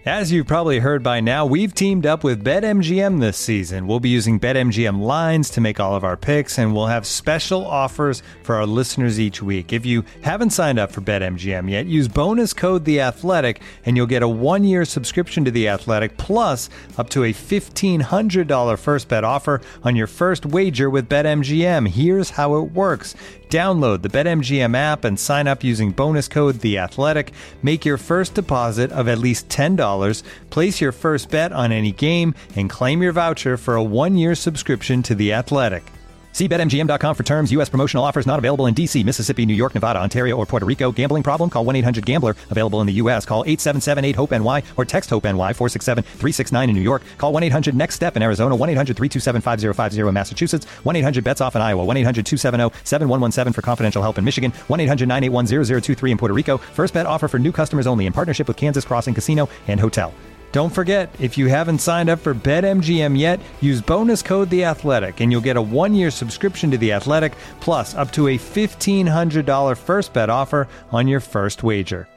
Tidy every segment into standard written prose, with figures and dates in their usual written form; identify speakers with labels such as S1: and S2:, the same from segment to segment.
S1: As you've probably heard by now, we've teamed up with BetMGM this season. We'll be using BetMGM lines to make all of our picks, and we'll have special offers for our listeners each week. If you haven't signed up for BetMGM yet, use bonus code The Athletic, and you'll get a 1-year subscription to The Athletic, plus up to a $1,500 first bet offer on your first wager with BetMGM. Here's how it works. Download the BetMGM app and sign up using bonus code The Athletic. Make your first deposit of at least $10. Place your first bet on any game and claim your voucher for a 1-year subscription to The Athletic. See BetMGM.com for terms. U.S. promotional offers not available in D.C., Mississippi, New York, Nevada, Ontario, or Puerto Rico. Gambling problem? Call 1-800-GAMBLER. Available in the U.S. Call 877-8-HOPE-NY or text HOPE-NY 467-369 in New York. Call 1-800-NEXT-STEP in Arizona. 1-800-327-5050 in Massachusetts. 1-800-BETS-OFF in Iowa. 1-800-270-7117 for confidential help in Michigan. 1-800-981-0023 in Puerto Rico. First bet offer for new customers only in partnership with Kansas Crossing Casino and Hotel. Don't forget, if you haven't signed up for BetMGM yet, use bonus code The Athletic, and you'll get a 1-year subscription to The Athletic, plus up to a $1,500 first bet offer on your first wager.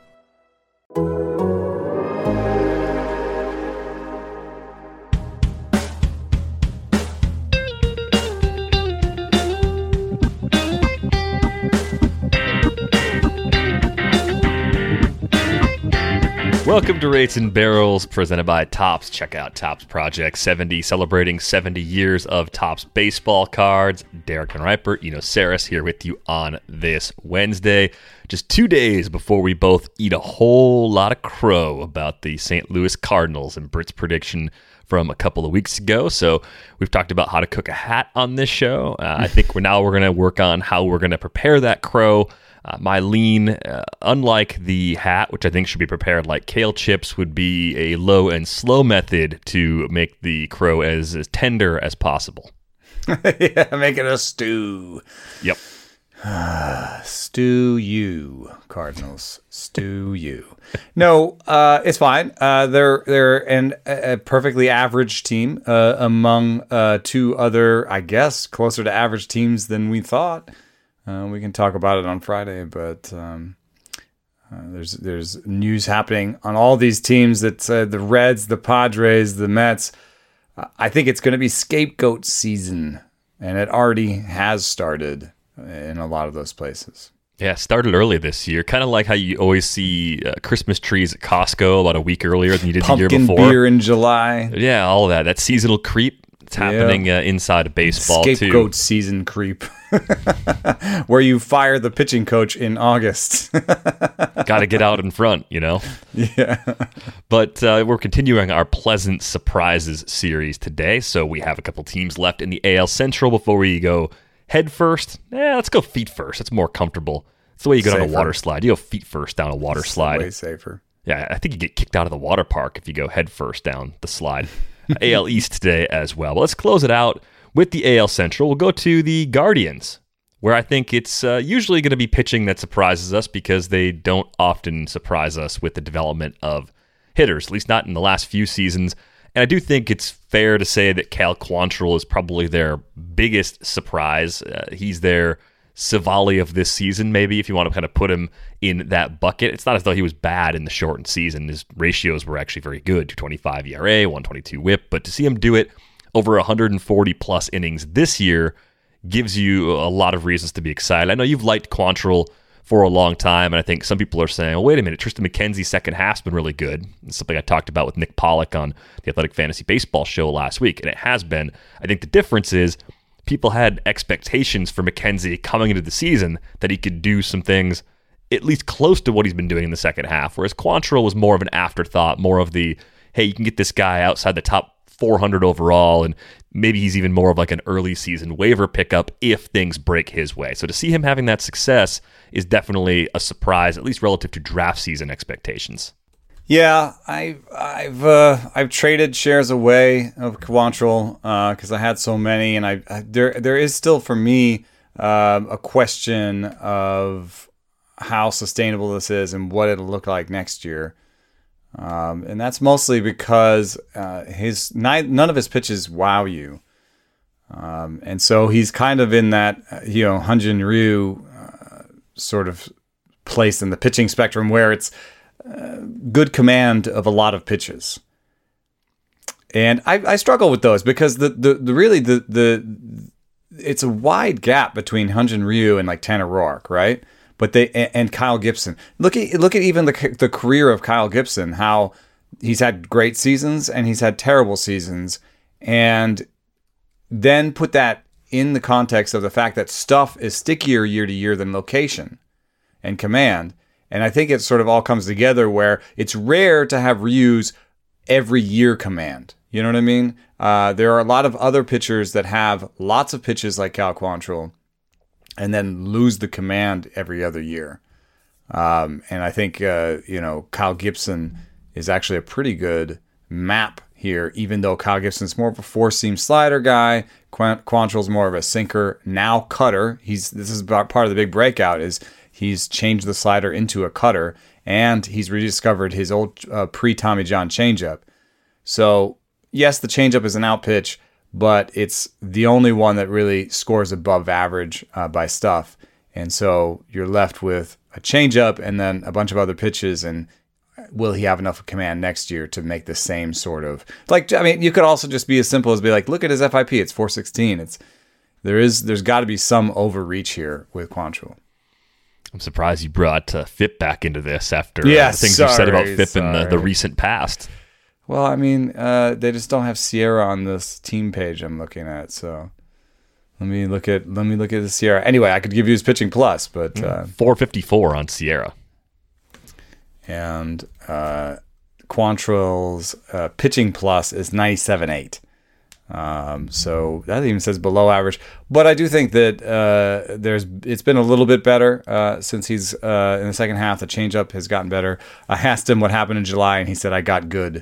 S2: Welcome to Rates and Barrels, presented by Topps. Check out Topps Project 70, celebrating 70 years of Topps baseball cards. Derek Van Riper, Eno Saris here with you on this Wednesday, just 2 days before we both eat a whole lot of crow about the St. Louis Cardinals and Britt's prediction from a couple of weeks ago. So we've talked about how to cook a hat on this show. I think we're going to work on how we're going to prepare that crow. My lean, unlike the hat, which I think should be prepared like kale chips, would be a low and slow method to make the crow as tender as possible.
S3: Yeah, make it a stew.
S2: Yep.
S3: Stew you, Cardinals. Stew you. No, it's fine. They're a perfectly average team among two other, I guess, closer to average teams than we thought. We can talk about it on Friday, but there's news happening on all these teams that the Reds, the Padres, the Mets. I think it's going to be scapegoat season, and it already has started in a lot of those places.
S2: Yeah, started early this year. Kind of like how you always see Christmas trees at Costco about a week earlier than you did the year before.
S3: Pumpkin beer in July.
S2: Yeah, all of that. That seasonal creep. It's happening inside of baseball,
S3: Scapegoat season creep. Where you fire the pitching coach in August.
S2: Got to get out in front, you know?
S3: Yeah.
S2: But we're continuing our Pleasant Surprises series today. So we have a couple teams left in the AL Central before we go head first. Let's go feet first. That's more comfortable. It's the way you go down a water slide. You go feet first down a water slide.
S3: Way safer.
S2: Yeah, I think you get kicked out of the water park if you go head first down the slide. AL East today as well. But let's close it out with the AL Central. We'll go to the Guardians, where I think it's usually going to be pitching that surprises us because they don't often surprise us with the development of hitters, at least not in the last few seasons. And I do think it's fair to say that Cal Quantrill is probably their biggest surprise. He's their Savali of this season, maybe, if you want to kind of put him in that bucket. It's not as though he was bad in the shortened season. His ratios were actually very good, 2.25 ERA, 1.22 whip, but to see him do it over 140 plus innings this year gives you a lot of reasons to be excited. I know you've liked Quantrill for a long time, and I think some people are saying, well, wait a minute, Tristan McKenzie's second half's been really good. It's something I talked about with Nick Pollack on the Athletic Fantasy Baseball show last week, and it has been. I think the difference is people had expectations for McKenzie coming into the season that he could do some things at least close to what he's been doing in the second half, whereas Quantrill was more of an afterthought, more of the, hey, you can get this guy outside the top 400 overall, and maybe he's even more of like an early season waiver pickup if things break his way. So to see him having that success is definitely a surprise, at least relative to draft season expectations.
S3: Yeah, I've traded shares away of Quantrill because I had so many, and there is still for me a question of how sustainable this is and what it'll look like next year. And that's mostly because none of his pitches wow you. And so he's kind of in that, Hyun-Jin Ryu sort of place in the pitching spectrum where it's good command of a lot of pitches. And I struggle with those because it's a wide gap between Hyun-Jin Ryu and like Tanner Roark, right? But and Kyle Gibson. Look at even the career of Kyle Gibson, how he's had great seasons and he's had terrible seasons, and then put that in the context of the fact that stuff is stickier year to year than location and command. And I think it sort of all comes together where it's rare to have Ryu's every year command. You know what I mean? There are a lot of other pitchers that have lots of pitches like Cal Quantrill and then lose the command every other year. And I think, Kyle Gibson is actually a pretty good map here, even though Kyle Gibson's more of a four-seam slider guy. Quantrill's more of a sinker, now cutter. This is part of the big breakout is he's changed the slider into a cutter, and he's rediscovered his old pre-Tommy John changeup. So, yes, the changeup is an out pitch, but it's the only one that really scores above average by stuff. And so you're left with a changeup and then a bunch of other pitches, and will he have enough command next year to make the same sort of... you could also just be as simple as be like, look at his FIP, it's 416. There's got to be some overreach here with Quantrill.
S2: I'm surprised you brought FIP back into this after things you've said about FIP in the recent past.
S3: Well, they just don't have Sierra on this team page I'm looking at, so let me look at the Sierra. Anyway, I could give you his pitching plus, but
S2: 454 on Sierra.
S3: And Quantrill's pitching plus is 97.8. So that even says below average. But I do think that it's been a little bit better since he's in the second half. The changeup has gotten better. I asked him what happened in July, and he said, "I got good."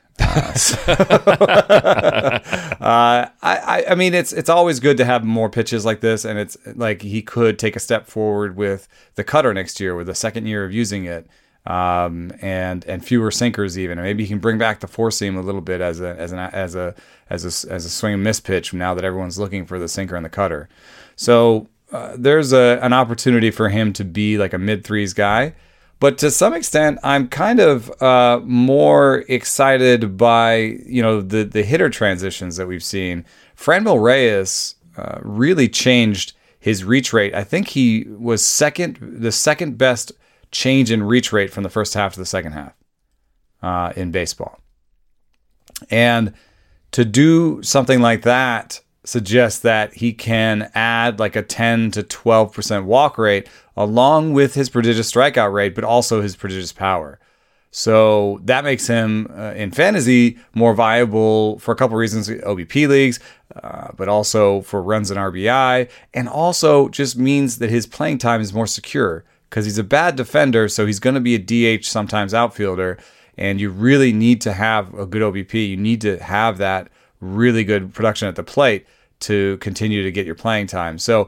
S3: It's always good to have more pitches like this, and it's like he could take a step forward with the cutter next year, with the second year of using it. And fewer sinkers even. And maybe he can bring back the four seam a little bit as a swing and miss pitch now that everyone's looking for the sinker and the cutter. So there's an opportunity for him to be like a mid threes guy. But to some extent, I'm kind of more excited by the hitter transitions that we've seen. Franmil Reyes really changed his reach rate. I think he was the second best change in reach rate from the first half to the second half in baseball. And to do something like that suggests that he can add like a 10 to 12% walk rate along with his prodigious strikeout rate, but also his prodigious power. So that makes him in fantasy more viable for a couple reasons, OBP leagues, but also for runs and RBI, and also just means that his playing time is more secure. Because he's a bad defender, so he's going to be a DH, sometimes outfielder, and you really need to have a good OBP. You need to have that really good production at the plate to continue to get your playing time. So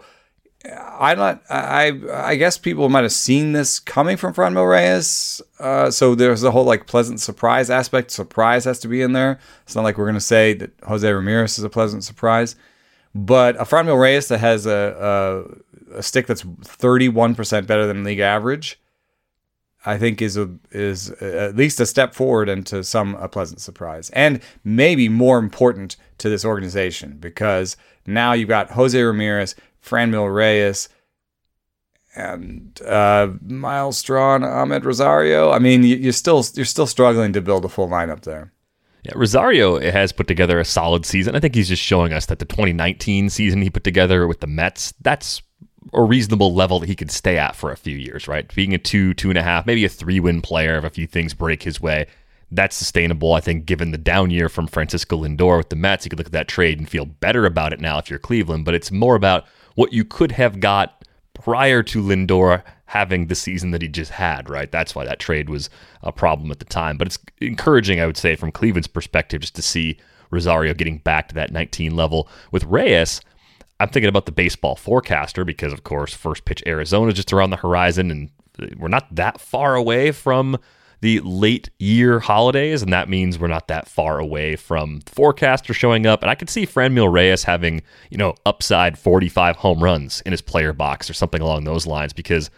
S3: I guess people might have seen this coming from Franmil Reyes. So there's a whole like pleasant surprise aspect. Surprise has to be in there. It's not like we're going to say that Jose Ramirez is a pleasant surprise. But a Franmil Reyes that has a stick that's 31% better than league average, I think is at least a step forward and to some a pleasant surprise. And maybe more important to this organization, because now you've got Jose Ramirez, Franmil Reyes, and Miles Straw and Ahmed Rosario. You're still struggling to build a full lineup there.
S2: Yeah, Rosario has put together a solid season. I think he's just showing us that the 2019 season he put together with the Mets, that's a reasonable level that he could stay at for a few years, right? Being a 2.5, maybe a 3-win player if a few things break his way, that's sustainable. I think given the down year from Francisco Lindor with the Mets, you could look at that trade and feel better about it now if you're Cleveland, but it's more about what you could have got prior to Lindor having the season that he just had, right? That's why that trade was a problem at the time. But it's encouraging, I would say, from Cleveland's perspective, just to see Rosario getting back to that 19 level. With Reyes, I'm thinking about the baseball forecaster because, of course, first pitch Arizona is just around the horizon, and we're not that far away from the late year holidays, and that means we're not that far away from the forecaster showing up. And I could see Franmil Reyes having, upside 45 home runs in his player box or something along those lines, because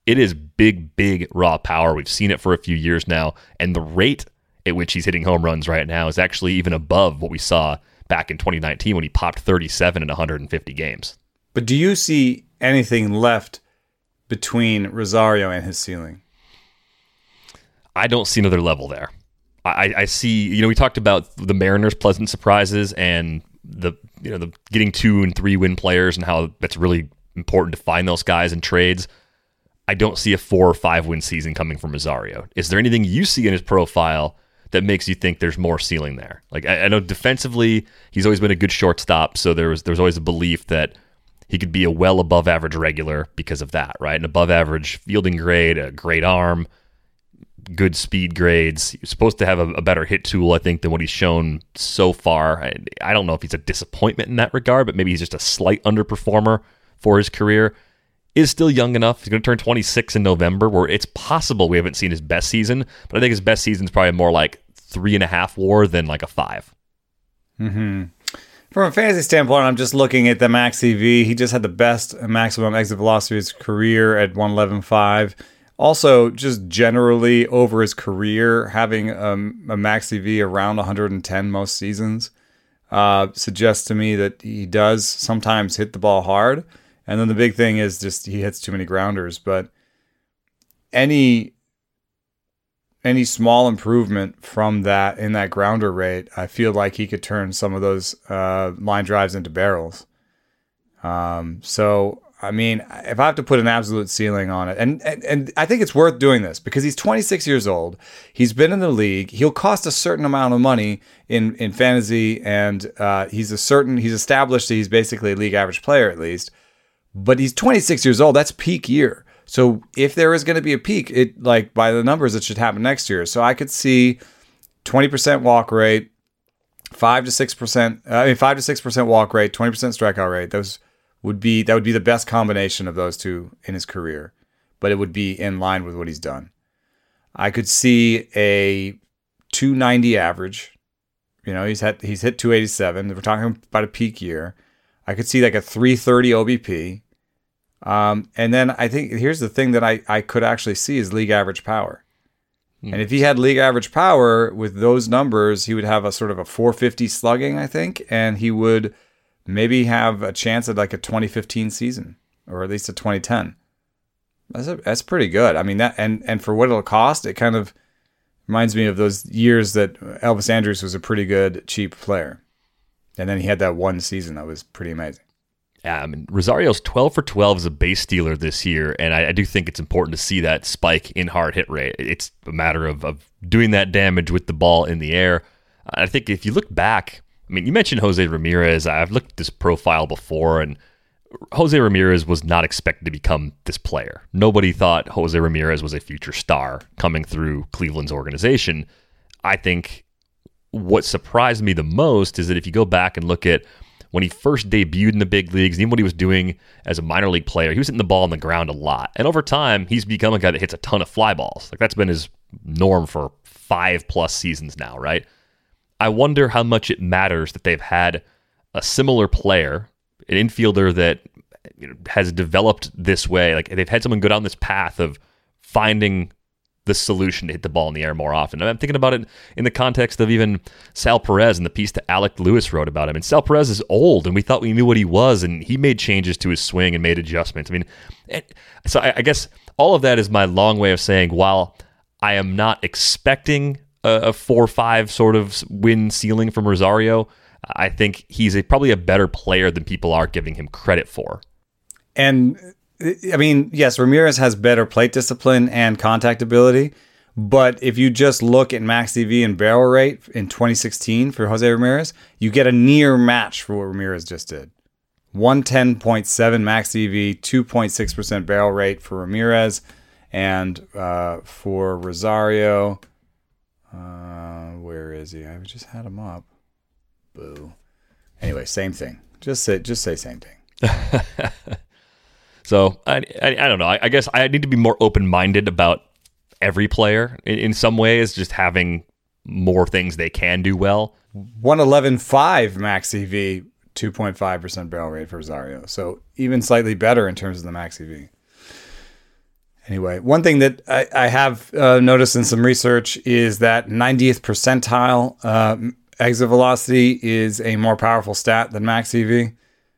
S2: It is big raw power. We've seen it for a few years now, and the rate at which he's hitting home runs right now is actually even above what we saw back in 2019 when he popped 37 in 150 games.
S3: But do you see anything left between Rosario and his ceiling?
S2: I don't see another level there. I see, we talked about the Mariners' pleasant surprises and the getting 2 and 3 win players and how that's really important to find those guys in trades. I don't see a 4 or 5 win season coming from Rosario. Is there anything you see in his profile that makes you think there's more ceiling there? Like I know defensively, he's always been a good shortstop, so there's always a belief that he could be a well above average regular because of that, right? An above average fielding grade, a great arm, good speed grades. He's supposed to have a better hit tool, I think, than what he's shown so far. I don't know if he's a disappointment in that regard, but maybe he's just a slight underperformer for his career. Is still young enough. He's going to turn 26 in November, where it's possible we haven't seen his best season, but I think his best season is probably more like 3.5 WAR than like a 5.
S3: Mm-hmm. From a fantasy standpoint, I'm just looking at the max EV. He just had the best maximum exit velocity of his career at 111.5. Also, just generally over his career, having a max EV around 110 most seasons suggests to me that he does sometimes hit the ball hard. And then the big thing is just he hits too many grounders. But any small improvement from that in that grounder rate, I feel like he could turn some of those line drives into barrels. So, I mean, if I have to put an absolute ceiling on it, and I think it's worth doing this because he's 26 years old. He's been in the league. He'll cost a certain amount of money in fantasy, and he's established that he's basically a league average player at least. But he's 26 years old. That's peak year. So if there is going to be a peak, it like by the numbers, it should happen next year. So I could see 20% walk rate, 5 to 6% walk rate, 20% strikeout rate. That would be the best combination of those two in his career, but it would be in line with what he's done. I could see a 290 average. He's hit 287. We're talking about a peak year. I could see like a 330 OBP. And then I think here's the thing that I could actually see is league average power. And if he had league average power with those numbers, he would have a sort of a 450 slugging, I think, and he would maybe have a chance at like a 2015 season or at least a 2010. That's pretty good. I mean, that and for what it'll cost, it kind of reminds me of those years that Elvis Andrus was a pretty good cheap player. And then he had that one season that was pretty amazing.
S2: Yeah, I mean, Rosario's 12 for 12 as a base stealer this year, and I do think it's important to see that spike in hard hit rate. It's a matter of doing that damage with the ball in the air. I think if you look back, I mean, you mentioned Jose Ramirez. I've looked at this profile before, and Jose Ramirez was not expected to become this player. Nobody thought Jose Ramirez was a future star coming through Cleveland's organization. I think what surprised me the most is that if you go back and look at when he first debuted in the big leagues, even what he was doing as a minor league player, he was hitting the ball on the ground a lot. And over time, he's become a guy that hits a ton of fly balls. Like that's been his norm for 5+ seasons now, right? I wonder how much it matters that they've had a similar player, an infielder that has developed this way. Like they've had someone go down this path of finding the solution to hit the ball in the air more often. And I'm thinking about it in the context of even Sal Perez and the piece that Alec Lewis wrote about him. And Sal Perez is old, and we thought we knew what he was, and he made changes to his swing and made adjustments. I mean, so I guess all of that is my long way of saying, while I am not expecting a 4-5 sort of win ceiling from Rosario, I think he's probably a better player than people are giving him credit for.
S3: And I mean, yes, Ramirez has better plate discipline and contact ability, but if you just look at max EV and barrel rate in 2016 for Jose Ramirez, you get a near match for what Ramirez just did. 110.7 max EV, 2.6% barrel rate for Ramirez, and for Rosario, where is he? I just had him up. Boo. Anyway, same thing. Just say same thing.
S2: So I don't know. I guess I need to be more open-minded about every player in some ways, just having more things they can do well.
S3: 111.5 max EV, 2.5% barrel rate for Rosario. So even slightly better in terms of the max EV. Anyway, one thing that I have noticed in some research is that 90th percentile exit velocity is a more powerful stat than max EV.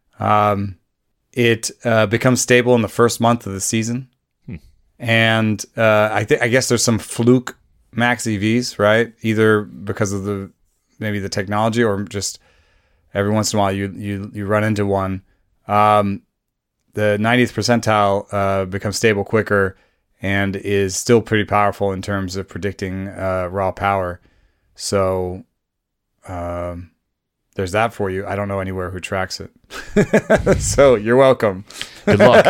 S3: It becomes stable in the first month of the season. And I guess there's some fluke max EVs, right? Either because of maybe the technology or just every once in a while you run into one. The 90th percentile becomes stable quicker and is still pretty powerful in terms of predicting raw power. So there's that for you. I don't know anywhere who tracks it. So you're welcome.
S2: Good luck.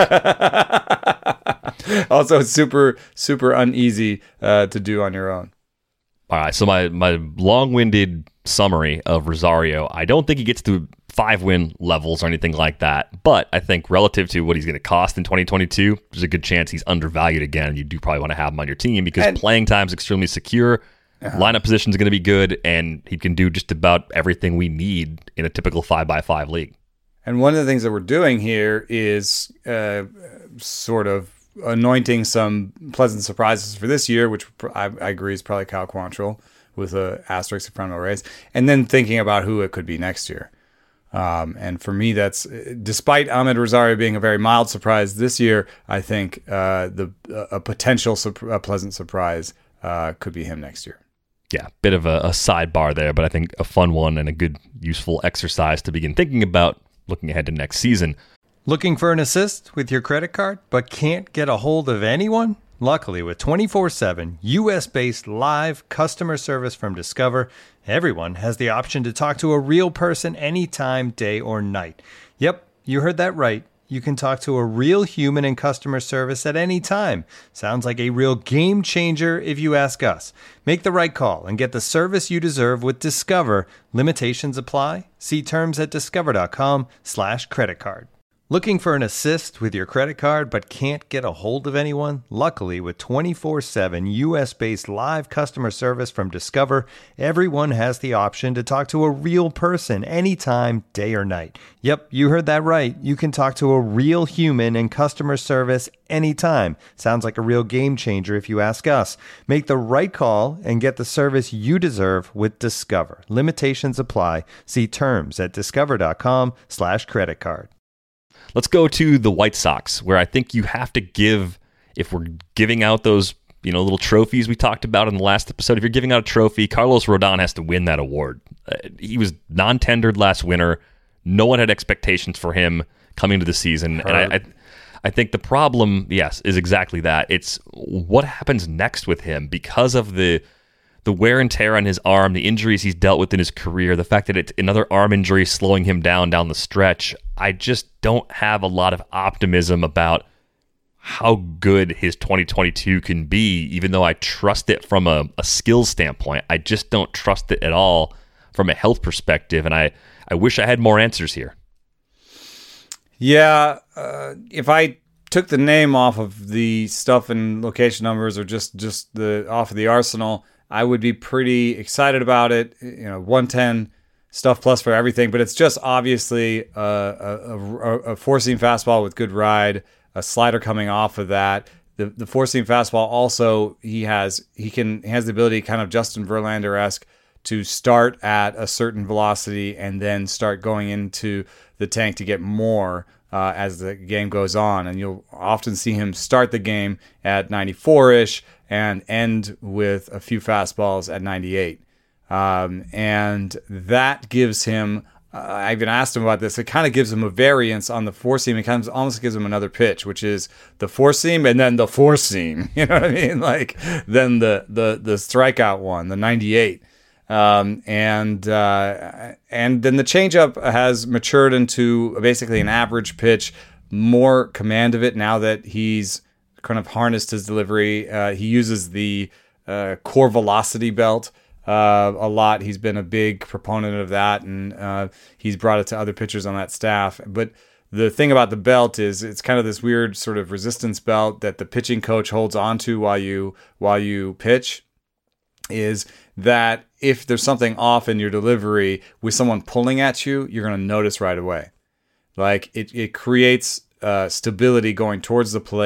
S3: Also, it's super, super uneasy to do on your own.
S2: All right, so my long-winded summary of Rosario, I don't think he gets to 5-win levels or anything like that, but I think relative to what he's going to cost in 2022, there's a good chance he's undervalued again. You do probably want to have him on your team because playing time is extremely secure, lineup position is going to be good, and he can do just about everything we need in a typical 5x5 league.
S3: And one of the things that we're doing here is sort of anointing some pleasant surprises for this year, which I agree is probably Cal Quantrill with an asterisk in front of a raise, and then thinking about who it could be next year. And for me, that's despite Ahmed Rosario being a very mild surprise this year, I think a potential pleasant surprise could be him next year.
S2: Yeah, bit of a sidebar there, but I think a fun one and a good, useful exercise to begin thinking about looking ahead to next season.
S1: Looking for an assist with your credit card, but can't get a hold of anyone? Luckily, with 24/7 U.S.-based live customer service from Discover, everyone has the option to talk to a real person anytime, day or night. Yep, you heard that right. You can talk to a real human in customer service at any time. Sounds like a real game changer if you ask us. Make the right call and get the service you deserve with Discover. Limitations apply. See terms at discover.com/creditcard. Looking for an assist with your credit card but can't get a hold of anyone? Luckily, with 24/7 U.S.-based live customer service from Discover, everyone has the option to talk to a real person anytime, day or night. Yep, you heard that right. You can talk to a real human in customer service anytime. Sounds like a real game changer if you ask us. Make the right call and get the service you deserve with Discover. Limitations apply. See terms at discover.com/creditcard.
S2: Let's go to the White Sox, where I think you have to give, if we're giving out those little trophies we talked about in the last episode, if you're giving out a trophy, Carlos Rodon has to win that award. He was non-tendered last winter. No one had expectations for him coming into the season. And I think the problem, yes, is exactly that. It's what happens next with him because of the wear and tear on his arm, the injuries he's dealt with in his career, the fact that it's another arm injury slowing him down the stretch. I just don't have a lot of optimism about how good his 2022 can be, even though I trust it from a skills standpoint. I just don't trust it at all from a health perspective, and I wish I had more answers here.
S3: Yeah, if I took the name off of the stuff and location numbers or just the off of the arsenal, I would be pretty excited about it. 110 stuff plus for everything, but it's just obviously a four-seam fastball with good ride, a slider coming off of that. The four-seam fastball also he has the ability, kind of Justin Verlander-esque, to start at a certain velocity and then start going into the tank to get more as the game goes on. And you'll often see him start the game at 94-ish and end with a few fastballs at 98. And that gives him, I even asked him about this, it kind of gives him a variance on the four-seam. It kind of almost gives him another pitch, which is the four-seam and then the four-seam. You know what I mean? Like, then the strikeout one, the 98. And then the changeup has matured into basically an average pitch, more command of it now that he's kind of harnessed his delivery. He uses the core velocity belt a lot. He's been a big proponent of that, and he's brought it to other pitchers on that staff. But the thing about the belt is it's kind of this weird sort of resistance belt that the pitching coach holds onto while you pitch, is that if there's something off in your delivery with someone pulling at you, you're going to notice right away. Like it creates stability going towards the plate,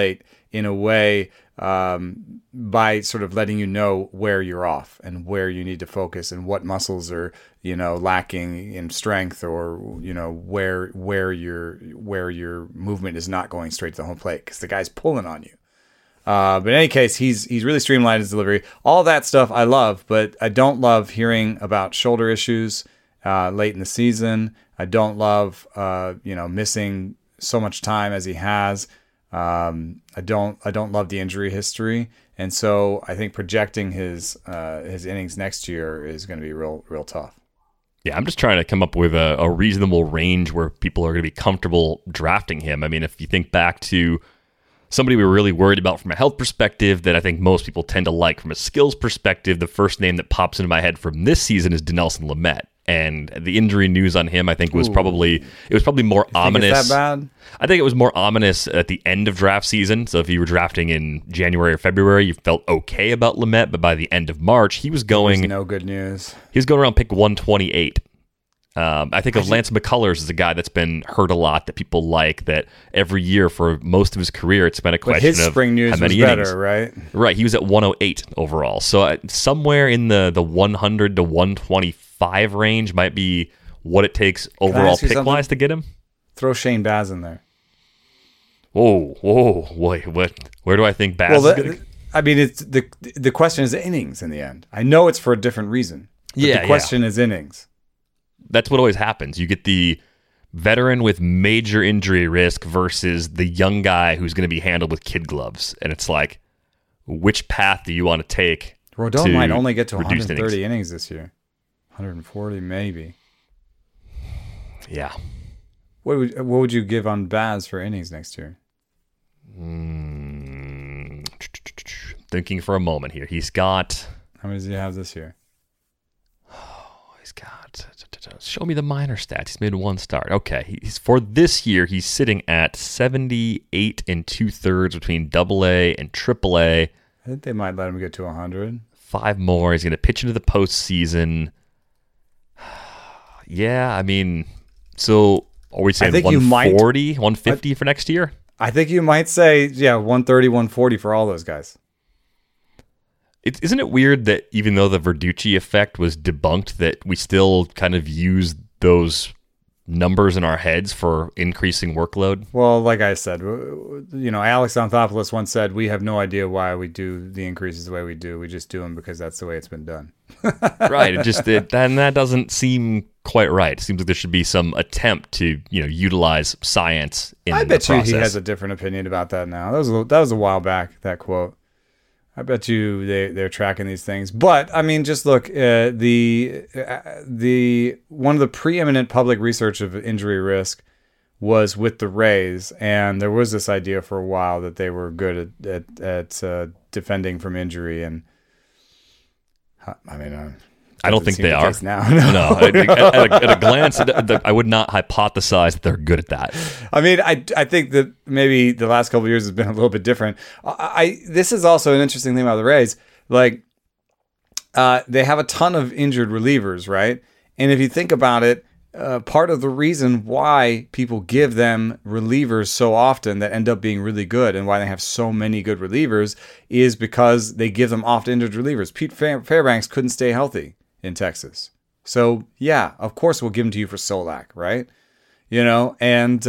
S3: in a way by sort of letting you know where you're off and where you need to focus and what muscles are, lacking in strength, or, where your movement is not going straight to the home plate because the guy's pulling on you. But in any case, he's really streamlined his delivery. All that stuff I love, but I don't love hearing about shoulder issues late in the season. I don't love, missing so much time as he has. I don't love the injury history, and so I think projecting his innings next year is going to be real tough.
S2: Yeah, I'm just trying to come up with a reasonable range where people are going to be comfortable drafting him. I mean, if you think back to somebody we were really worried about from a health perspective that I think most people tend to like from a skills perspective, the first name that pops into my head from this season is Dinelson Lamet. And the injury news on him, I think, was probably more ominous.
S3: Is that bad?
S2: I think it was more ominous at the end of draft season. So if you were drafting in January or February, you felt okay about Lamet, but by the end of March, he was going.
S3: No good news.
S2: He was going around pick 128. I think of Lance McCullers as a guy that's been hurt a lot, that people like, that every year for most of his career, it's been a question of
S3: his spring news
S2: how many
S3: was
S2: innings.
S3: better, right?
S2: Right. He was at 108 overall. So somewhere in the 100 to 125 range might be what it takes overall pick-wise to get him.
S3: Throw Shane Baz in there.
S2: Whoa, wait, what? Where do I think Baz is going to...
S3: I mean, it's the question is innings in the end. I know it's for a different reason. But the question is innings.
S2: That's what always happens. You get the veteran with major injury risk versus the young guy who's going to be handled with kid gloves. And it's like, which path do you want to take?
S3: Rodon might only get to
S2: 130
S3: 130 innings this year. 140 maybe.
S2: Yeah.
S3: What would you give on Baz for innings next year?
S2: Thinking for a moment here. He's got...
S3: How many does he have this year?
S2: He's got... Show me the minor stats. He's made one start. Okay. He's for this year, he's sitting at 78 2/3 between AA and AAA.
S3: I think they might let him get to 100.
S2: 5 more. He's going to pitch into the postseason. Yeah, I mean, so are we saying 140, 150 for next year?
S3: I think you might say, 130, 140 for all those guys.
S2: Isn't it weird that even though the Verducci effect was debunked, that we still kind of use those numbers in our heads for increasing workload?
S3: Well, like I said, Alex Anthopoulos once said, we have no idea why we do the increases the way we do. We just do them because that's the way it's been done.
S2: Right. That doesn't seem quite right. It seems like there should be some attempt to, utilize science in the process.
S3: I bet you he has a different opinion about that now. That was a while back, that quote. I bet you they're tracking these things. But I mean, just look, the one of the preeminent public research of injury risk was with the Rays, and there was this idea for a while that they were good at defending from injury. And I mean,
S2: I don't think they are
S3: now.
S2: No, at a glance, I would not hypothesize that they're good at that.
S3: I mean, I think that maybe the last couple of years has been a little bit different. This is also an interesting thing about the Rays. Like, they have a ton of injured relievers, right? And if you think about it, part of the reason why people give them relievers so often that end up being really good, and why they have so many good relievers, is because they give them oft-injured relievers. Pete Fairbanks couldn't stay healthy in Texas. So, yeah, of course we'll give them to you for Solak, right? And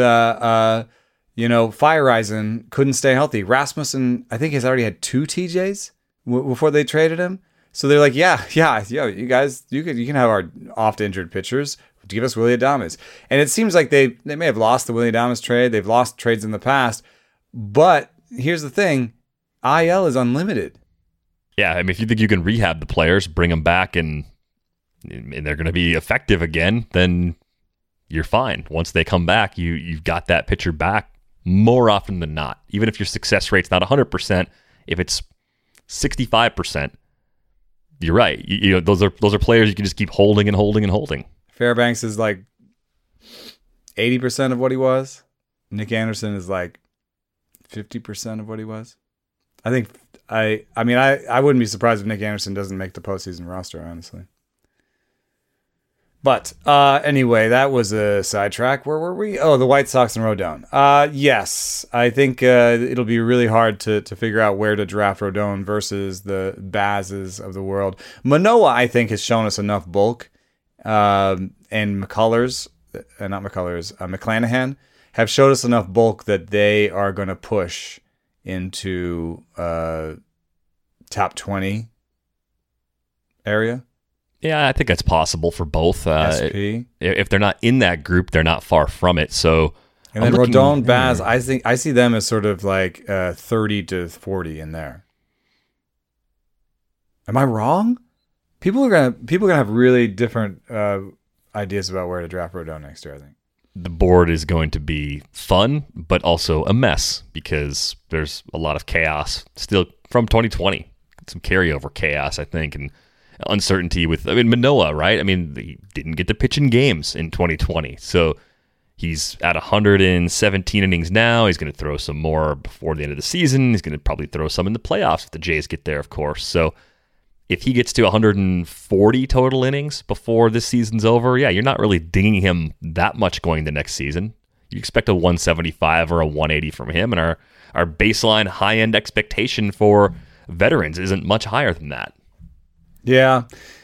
S3: Feyereisen couldn't stay healthy. Rasmussen, I think, has already had 2 TJs before they traded him. So they're like, yeah, you guys, you can have our oft-injured pitchers. Give us Willy Adames. And it seems like they may have lost the Willy Adames trade. They've lost trades in the past. But here's the thing. IL is unlimited.
S2: Yeah, I mean, if you think you can rehab the players, bring them back, and they're going to be effective again, then you're fine. Once they come back, you've got that pitcher back more often than not. Even if your success rate's not 100%, if it's 65%, you're right. Those are players you can just keep holding and holding and holding.
S3: Fairbanks is like 80% of what he was. Nick Anderson is like 50% of what he was. I think I wouldn't be surprised if Nick Anderson doesn't make the postseason roster, honestly. But anyway, that was a sidetrack. Where were we? Oh, the White Sox and Rodon. Yes, I think it'll be really hard to figure out where to draft Rodon versus the Bazes of the world. Manoah, I think, has shown us enough bulk, and McClanahan have showed us enough bulk that they are going to push into top 20 area.
S2: Yeah, I think that's possible for both.
S3: SP.
S2: If they're not in that group, they're not far from it. So,
S3: and then Rodon, Baz, I see them as sort of like 30 to 40 in there. Am I wrong? People are gonna have really different ideas about where to draft Rodon next year, I think.
S2: The board is going to be fun, but also a mess because there's a lot of chaos still from 2020. Some carryover chaos, I think, and uncertainty with, Manoah, right? He didn't get to pitch in games in 2020. So he's at 117 innings now. He's going to throw some more before the end of the season. He's going to probably throw some in the playoffs if the Jays get there, of course. So if he gets to 140 total innings before this season's over, yeah, you're not really dinging him that much going the next season. You expect a 175 or a 180 from him, and our baseline high-end expectation for veterans isn't much higher than that.
S3: Yeah.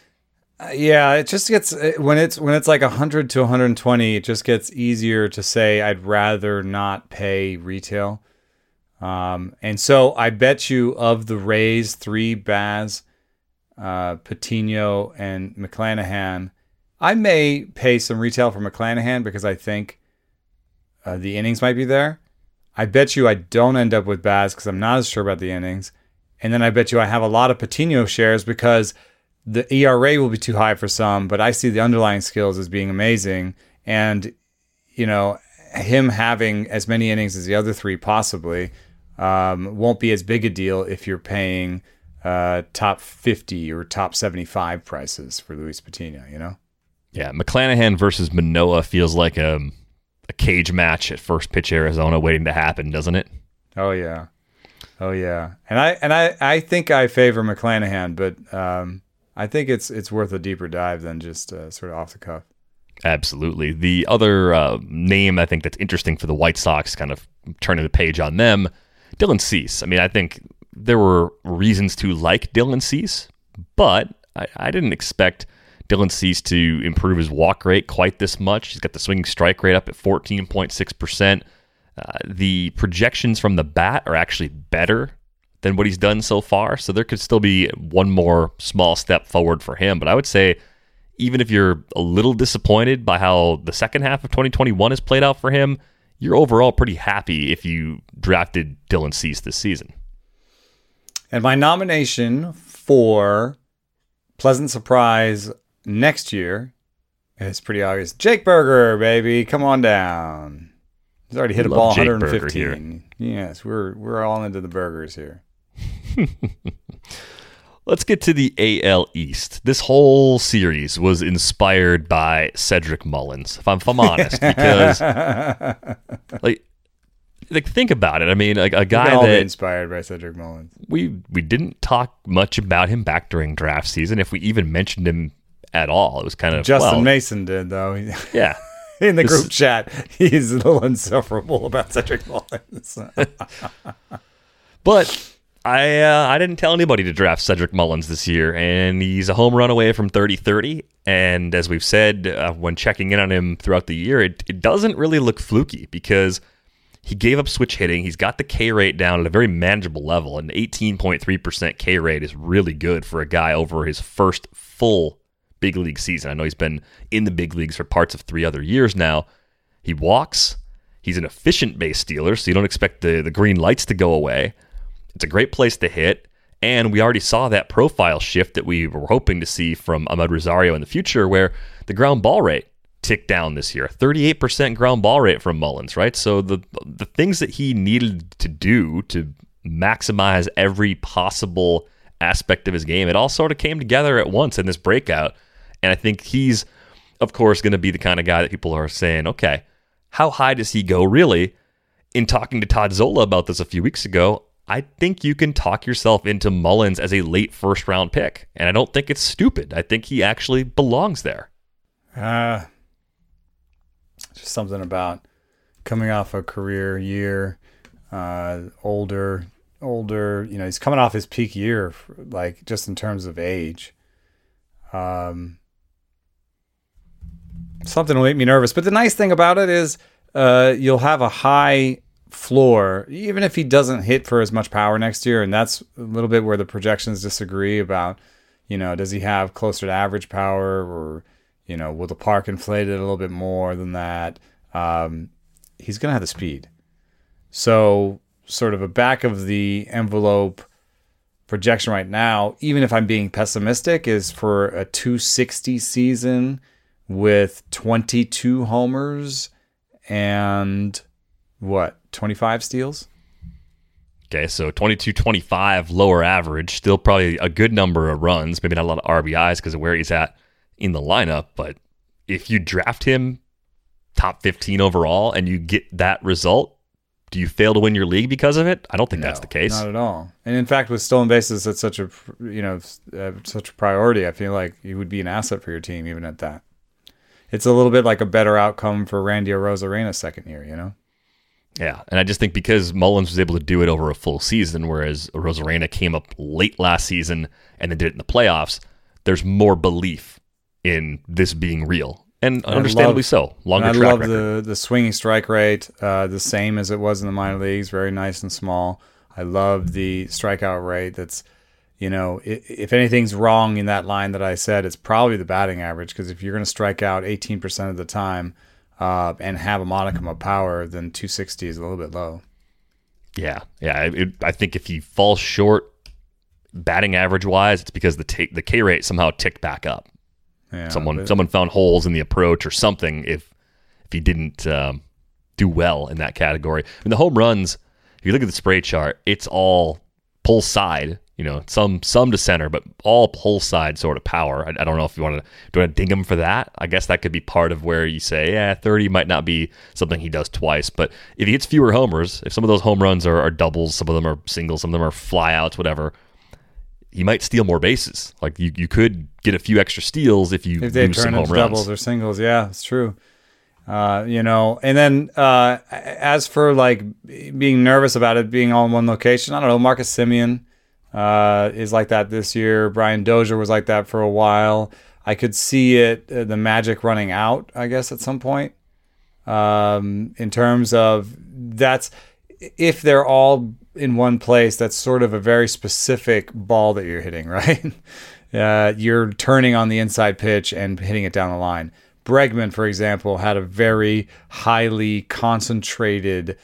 S3: It just gets, when it's like 100 to 120, it just gets easier to say I'd rather not pay retail. And so I bet you of the Rays, 3 Baz, Patino, and McClanahan, I may pay some retail for McClanahan because I think the innings might be there. I bet you I don't end up with Baz because I'm not as sure about the innings. And then I bet you I have a lot of Patino shares because the ERA will be too high for some, but I see the underlying skills as being amazing. And, him having as many innings as the other 3 possibly won't be as big a deal if you're paying top 50 or top 75 prices for Luis Patino,
S2: Yeah, McClanahan versus Manoah feels like a cage match at First Pitch Arizona waiting to happen, doesn't it?
S3: Oh, yeah. And I think I favor McClanahan, but I think it's worth a deeper dive than just sort of off the cuff.
S2: Absolutely. The other name I think that's interesting for the White Sox, kind of turning the page on them, Dylan Cease. I think there were reasons to like Dylan Cease, but I didn't expect Dylan Cease to improve his walk rate quite this much. He's got the swinging strike rate up at 14.6%. The projections from the bat are actually better than what he's done so far, so there could still be one more small step forward for him. But I would say, even if you're a little disappointed by how the second half of 2021 has played out for him, you're overall pretty happy if you drafted Dylan Cease this season.
S3: And my nomination for pleasant surprise next year is pretty obvious. Jake Burger, baby, come on down. He's already hit a ball 115. Yes, we're all into the burgers here.
S2: Let's get to the AL East. This whole series was inspired by Cedric Mullins, if I'm honest, because like think about it. A guy
S3: all
S2: that
S3: inspired by Cedric Mullins.
S2: We didn't talk much about him back during draft season, if we even mentioned him at all. It was kind of
S3: Justin Mason did, though.
S2: Yeah.
S3: In the group chat, he's a little insufferable about Cedric Mullins.
S2: But I didn't tell anybody to draft Cedric Mullins this year, and he's a home run away from 30-30. And as we've said, when checking in on him throughout the year, it doesn't really look fluky because he gave up switch hitting. He's got the K rate down at a very manageable level. An 18.3% K rate is really good for a guy over his first full big league season. I know he's been in the big leagues for parts of 3 other years now. He walks. He's an efficient base stealer, so you don't expect the green lights to go away. It's a great place to hit, and we already saw that profile shift that we were hoping to see from Ahmed Rosario in the future, where the ground ball rate ticked down this year. 38% ground ball rate from Mullins, right? So the things that he needed to do to maximize every possible aspect of his game, it all sort of came together at once in this breakout. And I think he's, of course, going to be the kind of guy that people are saying, okay, how high does he go really? In talking to Todd Zola about this a few weeks ago, I think you can talk yourself into Mullins as a late first-round pick. And I don't think it's stupid. I think he actually belongs there.
S3: Just something about coming off a career year, older. He's coming off his peak year, like just in terms of age. Something will make me nervous. But the nice thing about it is you'll have a high floor, even if he doesn't hit for as much power next year. And that's a little bit where the projections disagree about, does he have closer to average power, or, will the park inflate it a little bit more than that? He's going to have the speed. So sort of a back of the envelope projection right now, even if I'm being pessimistic, is for a 260 season with 22 homers and 25 steals?
S2: Okay, so 22-25 lower average, still probably a good number of runs, maybe not a lot of RBIs because of where he's at in the lineup, but if you draft him top 15 overall and you get that result, do you fail to win your league because of it? I don't think that's the case.
S3: Not at all. And in fact, with stolen bases, it's such a priority. I feel like he would be an asset for your team even at that. It's a little bit like a better outcome for Randy Arozarena's second year,
S2: Yeah, and I just think because Mullins was able to do it over a full season, whereas Arozarena came up late last season and then did it in the playoffs, there's more belief in this being real. And understandably so. Longer track record.
S3: I love the swinging strike rate, the same as it was in the minor leagues, very nice and small. I love the strikeout rate. That's, if anything's wrong in that line that I said, it's probably the batting average, because if you're going to strike out 18% of the time and have a modicum of power, then 260 is a little bit low.
S2: Yeah. I think if he falls short batting average-wise, it's because the K rate somehow ticked back up. Yeah, someone found holes in the approach or something if he didn't do well in that category. And the home runs, if you look at the spray chart, it's all pull side, some to center, but all pull side sort of power. I don't know if you want to ding him for that. I guess that could be part of where you say, 30 might not be something he does twice. But if he hits fewer homers, if some of those home runs are doubles, some of them are singles, some of them are flyouts, whatever, he might steal more bases. Like you could get a few extra steals if they lose some home runs.
S3: Doubles or singles, yeah, it's true. And then as for like being nervous about it being all in one location, I don't know. Marcus Semien is like that this year. Brian Dozier was like that for a while. I could see it, the magic running out, I guess, at some point. In terms of that's if they're all in one place, that's sort of a very specific ball that you're hitting, right? You're turning on the inside pitch and hitting it down the line. Bregman, for example, had a very highly concentrated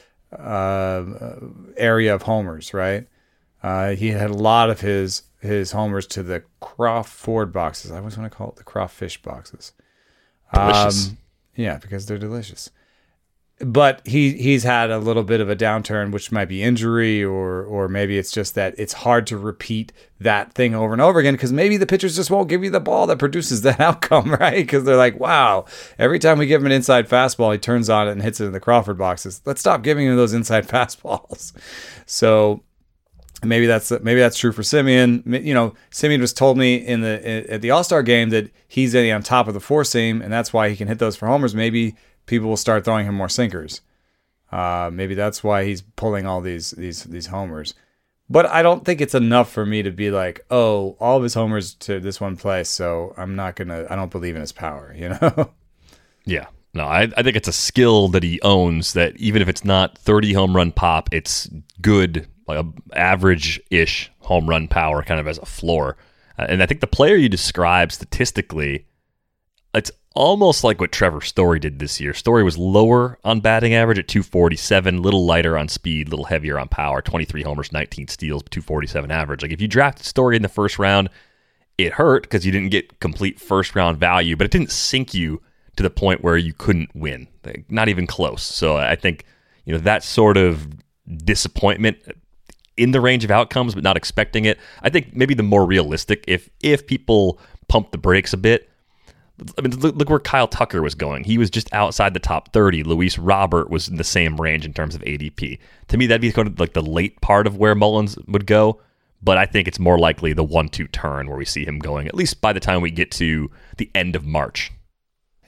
S3: area of homers, right? He had a lot of his homers to the Crawford boxes. I always want to call it the crawfish boxes.
S2: Delicious.
S3: Yeah, because they're delicious. But he's had a little bit of a downturn, which might be injury, or maybe it's just that it's hard to repeat that thing over and over again because maybe the pitchers just won't give you the ball that produces that outcome, right? Because they're like, wow, every time we give him an inside fastball, he turns on it and hits it in the Crawford boxes. Let's stop giving him those inside fastballs. So maybe that's true for Semien. Semien was told me at the All-Star game that he's on top of the four seam, and that's why he can hit those for homers. Maybe people will start throwing him more sinkers. Maybe that's why he's pulling all these homers. But I don't think it's enough for me to be like, oh, all of his homers to this one place, so I don't believe in his power,
S2: Yeah. No, I think it's a skill that he owns that even if it's not 30 home run pop, it's good, like a average-ish home run power kind of as a floor. And I think the player you describe statistically, it's almost like what Trevor Story did this year. Story was lower on batting average at 247, a little lighter on speed, a little heavier on power, 23 homers, 19 steals, 247 average. Like if you drafted Story in the first round, it hurt because you didn't get complete first round value, but it didn't sink you to the point where you couldn't win. Not even close. So I think, that sort of disappointment in the range of outcomes, but not expecting it. I think maybe the more realistic, if people pump the brakes a bit, I mean, look where Kyle Tucker was going. He was just outside the top 30. Luis Robert was in the same range in terms of ADP. To me, that'd be kind of like the late part of where Mullins would go. But I think it's more likely the 1-2 turn where we see him going, at least by the time we get to the end of March.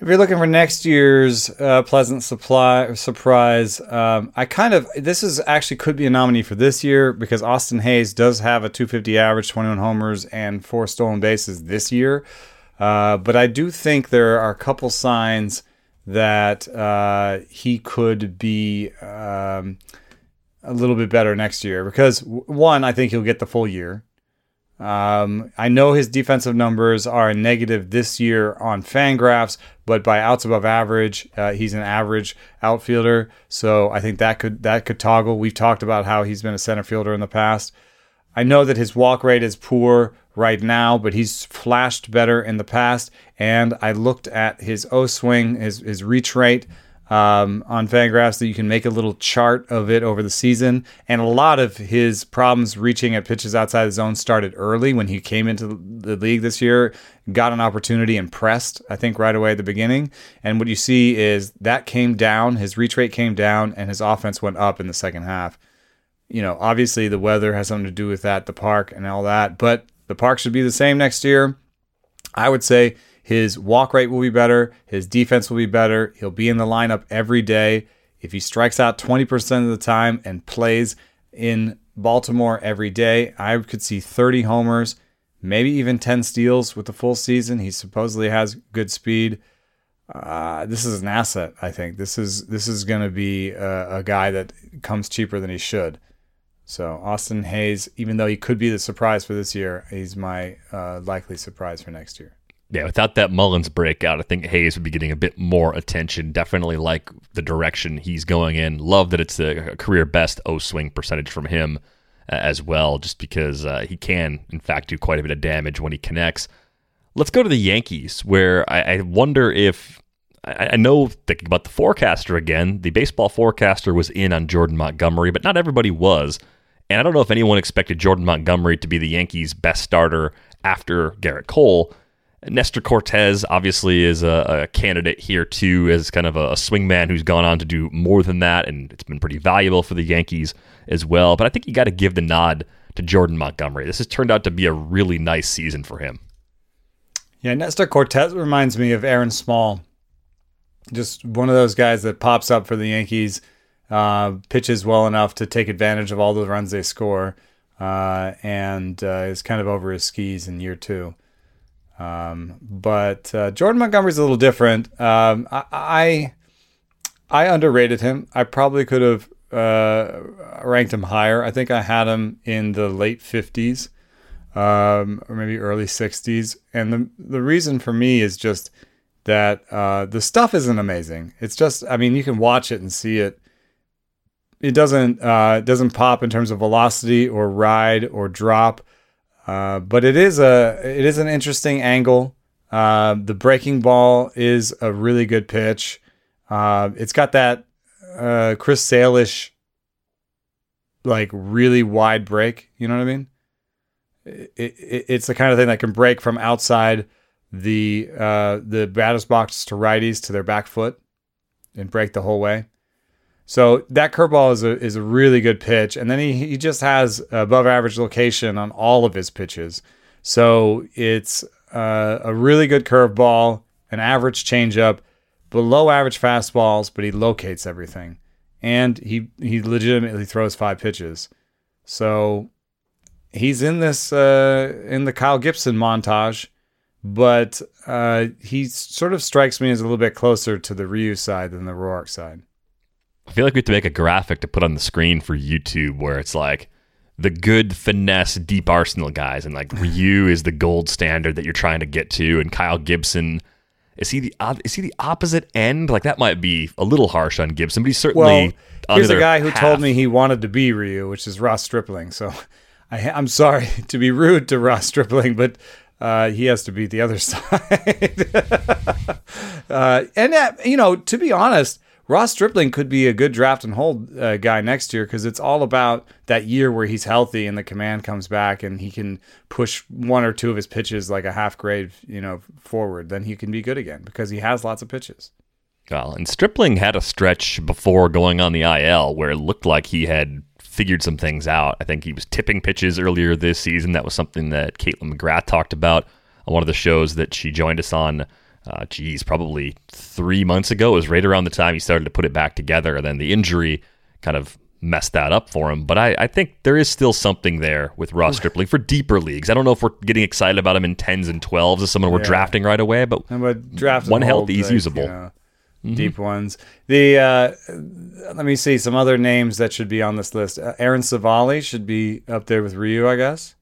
S3: If you're looking for next year's pleasant surprise, this is actually could be a nominee for this year because Austin Hayes does have a 250 average, 21 homers, and 4 stolen bases this year. But I do think there are a couple signs that he could be a little bit better next year because, one, I think he'll get the full year. I know his defensive numbers are negative this year on Fangraphs, but by outs above average, he's an average outfielder. So I think that could toggle. We've talked about how he's been a center fielder in the past. I know that his walk rate is poor right now, but he's flashed better in the past. And I looked at his O-swing, his reach rate on Fangraphs, that you can make a little chart of it over the season. And a lot of his problems reaching at pitches outside the zone started early when he came into the league this year, got an opportunity and pressed, I think, right away at the beginning. And what you see is that came down, his reach rate came down, and his offense went up in the second half. You know, obviously the weather has something to do with that, the park and all that, but the park should be the same next year. I would say his walk rate will be better. His defense will be better. He'll be in the lineup every day. If he strikes out 20% of the time and plays in Baltimore every day, I could see 30 homers, maybe even 10 steals with the full season. He supposedly has good speed. This is an asset, I think. This is going to be a guy that comes cheaper than he should. So Austin Hayes, even though he could be the surprise for this year, he's my likely surprise for next year.
S2: Yeah, without that Mullins breakout, I think Hayes would be getting a bit more attention. Definitely like the direction he's going in. Love that it's a career best O-swing percentage from him as well, just because he can, in fact, do quite a bit of damage when he connects. Let's go to the Yankees, where I wonder if... I know, thinking about the forecaster again, the baseball forecaster was in on Jordan Montgomery, but not everybody was. And I don't know if anyone expected Jordan Montgomery to be the Yankees' best starter after Garrett Cole. Nestor Cortez obviously is a candidate here too, as kind of a swingman who's gone on to do more than that, and it's been pretty valuable for the Yankees as well. But I think you got to give the nod to Jordan Montgomery. This has turned out to be a really nice season for him.
S3: Yeah, Nestor Cortez reminds me of Aaron Small. Just one of those guys that pops up for the Yankees, pitches well enough to take advantage of all the runs they score, and is kind of over his skis in year two. But Jordan Montgomery's a little different. I underrated him. I probably could have ranked him higher. I think I had him in the late 50s, or maybe early 60s. And the reason for me is just that the stuff isn't amazing. It's just, I mean, you can watch it and see it. It doesn't pop in terms of velocity or ride or drop. But it is an interesting angle. The breaking ball is a really good pitch. It's got that Chris Sale-ish, like really wide break. You know what I mean? It's the kind of thing that can break from outside the batter's box to righties to their back foot and break the whole way. So that curveball is a really good pitch, and then he just has above average location on all of his pitches. So it's a really good curveball, an average changeup, below average fastballs, but he locates everything, and he legitimately throws 5 pitches. So he's in this in the Kyle Gibson montage, but he sort of strikes me as a little bit closer to the Ryu side than the Roark side.
S2: I feel like we have to make a graphic to put on the screen for YouTube where it's like the good finesse deep arsenal guys, and like Ryu is the gold standard that you're trying to get to, and Kyle Gibson, is he the opposite end? Like that might be a little harsh on Gibson, but he's certainly
S3: here's a guy who told me he wanted to be Ryu, which is Ross Stripling. So I'm sorry to be rude to Ross Stripling, but he has to beat the other side. To be honest, Ross Stripling could be a good draft and hold guy next year because it's all about that year where he's healthy and the command comes back and he can push 1 or 2 of his pitches like a half grade, forward. Then he can be good again because he has lots of pitches.
S2: Well, and Stripling had a stretch before going on the IL where it looked like he had figured some things out. I think he was tipping pitches earlier this season. That was something that Caitlin McGrath talked about on one of the shows that she joined us on probably 3 months ago. It was right around the time he started to put it back together, and then the injury kind of messed that up for him. But I think there is still something there with Ross Stripling for deeper leagues. I don't know if we're getting excited about him in 10s and 12s as someone we're drafting right away, but one healthy, he's usable.
S3: Deep ones. Let me see some other names that should be on this list. Aaron Savali should be up there with Ryu, I guess.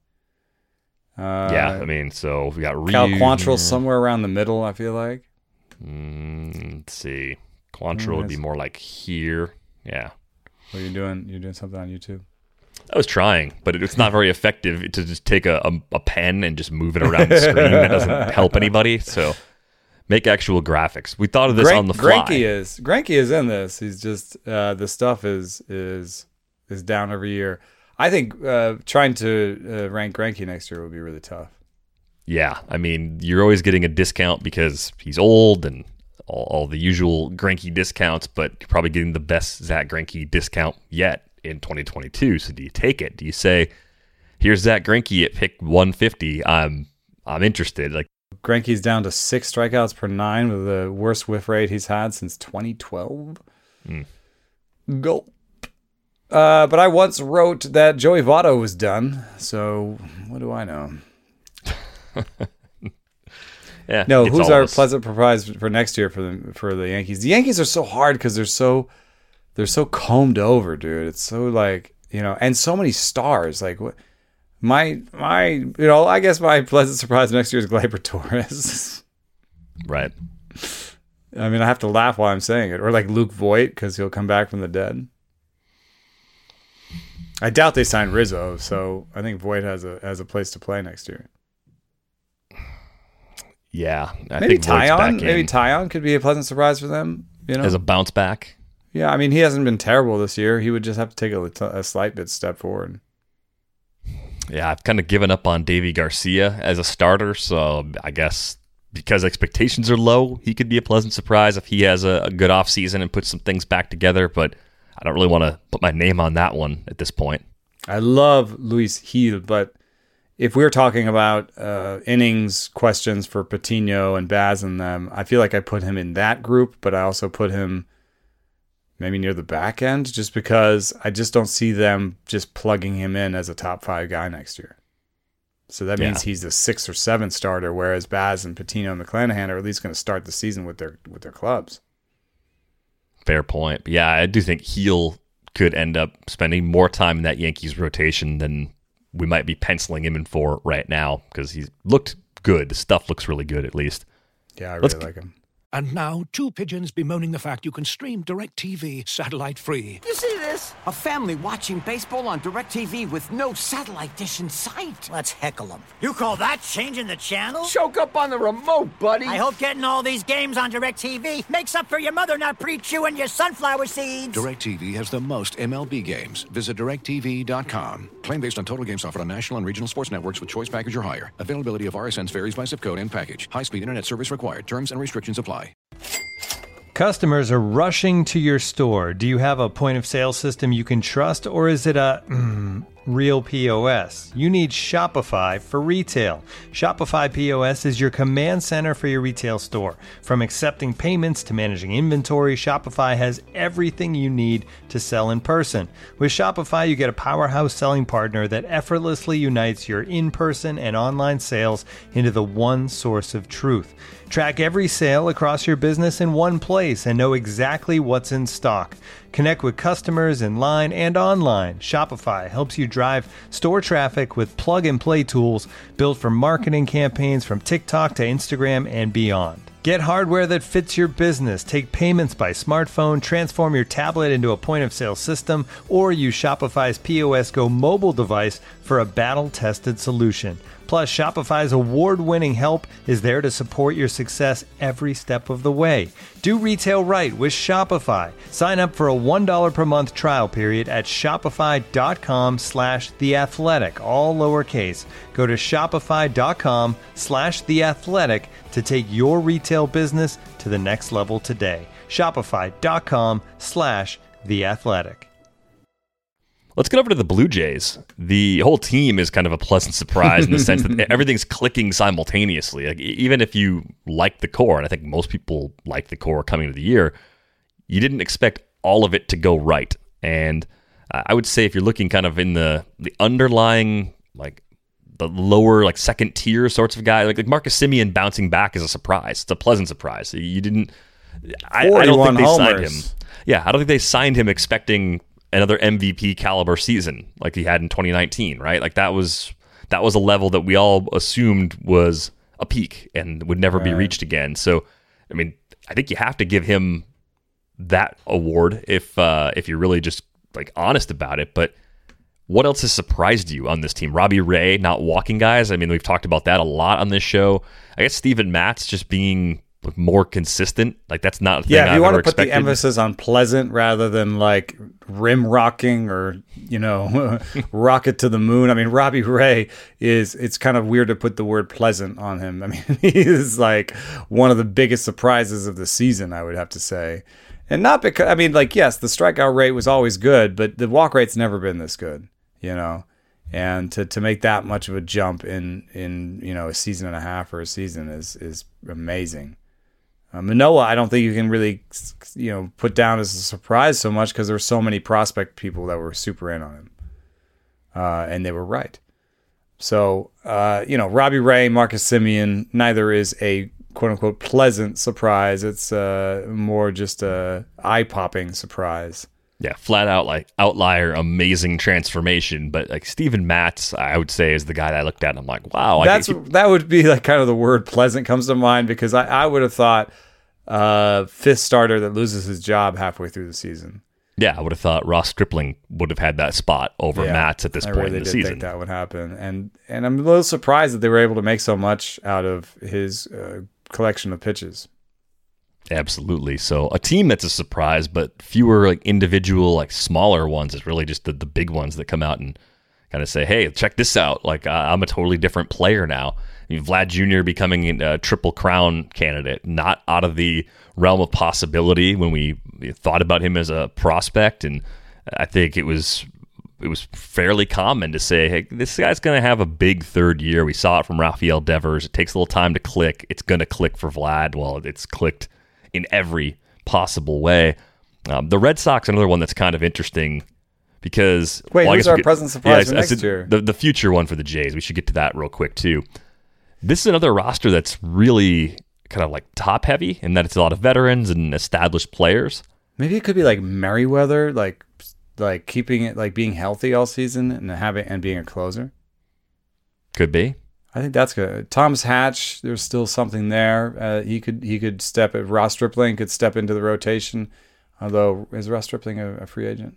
S2: So we got Ryu.
S3: Cal Quantrill somewhere around the middle, I feel like.
S2: Let's see. Quantrill would be more like here. Yeah.
S3: What are you doing? You're doing something on YouTube?
S2: I was trying, but it's not very effective to just take a pen and just move it around the screen. That doesn't help anybody. So make actual graphics. We thought of this on the fly.
S3: Greinke is in this. He's just the stuff is down every year. I think trying to rank Greinke next year will be really tough.
S2: Yeah, I mean, you're always getting a discount because he's old and all the usual Greinke discounts, but you're probably getting the best Zach Greinke discount yet in 2022. So do you take it? Do you say, here's Zach Greinke at pick 150? I'm interested. Like,
S3: Greinke's down to 6 strikeouts per 9 with the worst whiff rate he's had since 2012. Gulp. But I once wrote that Joey Votto was done, so what do I know?
S2: Yeah.
S3: No, who's our pleasant surprise for next year for the Yankees? The Yankees are so hard because they're so combed over, dude. It's so like, and so many stars. Like what I guess my pleasant surprise next year is Gleyber Torres.
S2: Right.
S3: I mean, I have to laugh while I'm saying it. Or like Luke Voit because he'll come back from the dead. I doubt they signed Rizzo, so I think Voit has a place to play next year.
S2: Yeah,
S3: maybe Taillon could be a pleasant surprise for them.
S2: As a bounce back.
S3: Yeah, I mean he hasn't been terrible this year. He would just have to take a slight bit step forward.
S2: Yeah, I've kind of given up on Davy Garcia as a starter, so I guess because expectations are low, he could be a pleasant surprise if he has a good offseason and puts some things back together. But I don't really want to put my name on that one at this point.
S3: I love Luis Gil, but if we're talking about innings questions for Patino and Baz and them, I feel like I put him in that group, but I also put him maybe near the back end just because I just don't see them just plugging him in as a top 5 guy next year. So that means he's the 6th or 7th starter, whereas Baz and Patino and McClanahan are at least going to start the season with their clubs.
S2: Fair point. But yeah, I do think Gil could end up spending more time in that Yankees rotation than we might be penciling him in for right now because he's looked good. The stuff looks really good, at least.
S3: Yeah, I really like him.
S4: And now, 2 pigeons bemoaning the fact you can stream DirecTV satellite-free.
S5: You see this? A family watching baseball on DirecTV with no satellite dish in sight. Let's heckle them.
S6: You call that changing the channel?
S5: Choke up on the remote, buddy.
S6: I hope getting all these games on DirecTV makes up for your mother not pre-chewing your sunflower seeds.
S4: DirecTV has the most MLB games. Visit DirecTV.com. Claim based on total games offered on national and regional sports networks with choice package or higher. Availability of RSNs varies by zip code and package. High-speed internet service required. Terms and restrictions apply.
S1: Customers are rushing to your store. Do you have a point of sale system you can trust, or is it a real POS? You need Shopify for retail. Shopify POS is your command center for your retail store. From accepting payments to managing inventory, Shopify has everything you need to sell in person. With Shopify, you get a powerhouse selling partner that effortlessly unites your in-person and online sales into the one source of truth. Track every sale across your business in one place and know exactly what's in stock. Connect with customers in line and online. Shopify helps you drive store traffic with plug-and-play tools built for marketing campaigns from TikTok to Instagram and beyond. Get hardware that fits your business. Take payments by smartphone, transform your tablet into a point-of-sale system, or use Shopify's POS Go mobile device for a battle-tested solution. Plus, Shopify's award-winning help is there to support your success every step of the way. Do retail right with Shopify. Sign up for a $1 per month trial period at shopify.com/theathletic, all lowercase. Go to shopify.com/theathletic to take your retail business to the next level today. Shopify.com/theathletic.
S2: Let's get over to the Blue Jays. The whole team is kind of a pleasant surprise in the sense that everything's clicking simultaneously. Like, even if you like the core, and I think most people like the core coming into the year, you didn't expect all of it to go right. And I would say if you're looking kind of in the underlying, like the lower, like second tier sorts of guy, like Marcus Semien bouncing back is a surprise. It's a pleasant surprise. You didn't. I don't think they signed him. Yeah, I don't think they signed him expecting another MVP caliber season like he had in 2019, right? Like that was a level that we all assumed was a peak and would never be reached again. So, I mean, I think you have to give him that award if you're really just like honest about it. But what else has surprised you on this team? Robbie Ray not walking guys. I mean, we've talked about that a lot on this show. I guess Steven Matz just being more consistent. Like that's not a thing
S3: if you want to put
S2: expected.
S3: the emphasis on pleasant rather than like rim rocking or rocket to the moon. I mean, Robbie Ray it's kind of weird to put the word pleasant on him. I mean, he is like one of the biggest surprises of the season, I would have to say. And not because, I mean, like, yes, the strikeout rate was always good, but the walk rate's never been this good, and to make that much of a jump in a season and a half or a season is amazing. Manoah, I don't think you can really, put down as a surprise so much because there were so many prospect people that were super in on him, and they were right. So, Robbie Ray, Marcus Semien, neither is a quote-unquote pleasant surprise. It's more just a eye-popping surprise.
S2: Yeah, flat out like outlier, amazing transformation. But like Steven Matz, I would say is the guy that I looked at and I'm like, wow.
S3: That would be like kind of the word pleasant comes to mind because I would have thought fifth starter that loses his job halfway through the season.
S2: Yeah, I would have thought Ross Stripling would have had that spot over Matz at this point in the season. I
S3: think that would happen. And I'm a little surprised that they were able to make so much out of his collection of pitches.
S2: Absolutely. So a team that's a surprise, but fewer like individual, like smaller ones is really just the big ones that come out and kind of say, hey, check this out. Like I'm a totally different player now. I mean, Vlad Jr. becoming a Triple Crown candidate, not out of the realm of possibility when we thought about him as a prospect. And I think it was fairly common to say, hey, this guy's going to have a big third year. We saw it from Rafael Devers. It takes a little time to click. It's going to click for Vlad. Well, it's clicked in every possible way. The Red Sox, another one that's kind of interesting because...
S3: Wait, who's our present surprise for next year?
S2: The future one for the Jays. We should get to that real quick, too. This is another roster that's really kind of like top-heavy in that it's a lot of veterans and established players.
S3: Maybe it could be like Merriweather, like keeping it, like being healthy all season and being a closer.
S2: Could be.
S3: I think that's good. Thomas Hatch, there's still something there. He could step. Ross Stripling could step into the rotation. Although, is Ross Stripling a free agent?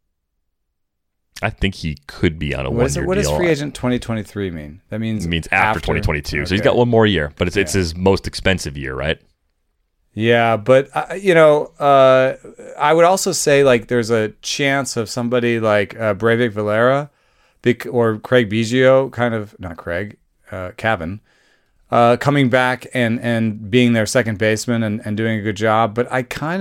S2: I think he could be on a one-year deal.
S3: What does free agent 2023 mean? That means
S2: it means after 2022. Okay. So he's got one more year, but it's his most expensive year, right?
S3: Yeah, but I would also say like there's a chance of somebody like Breivik Valera or Craig Biggio, Cavan, coming back and being their second baseman and doing a good job. But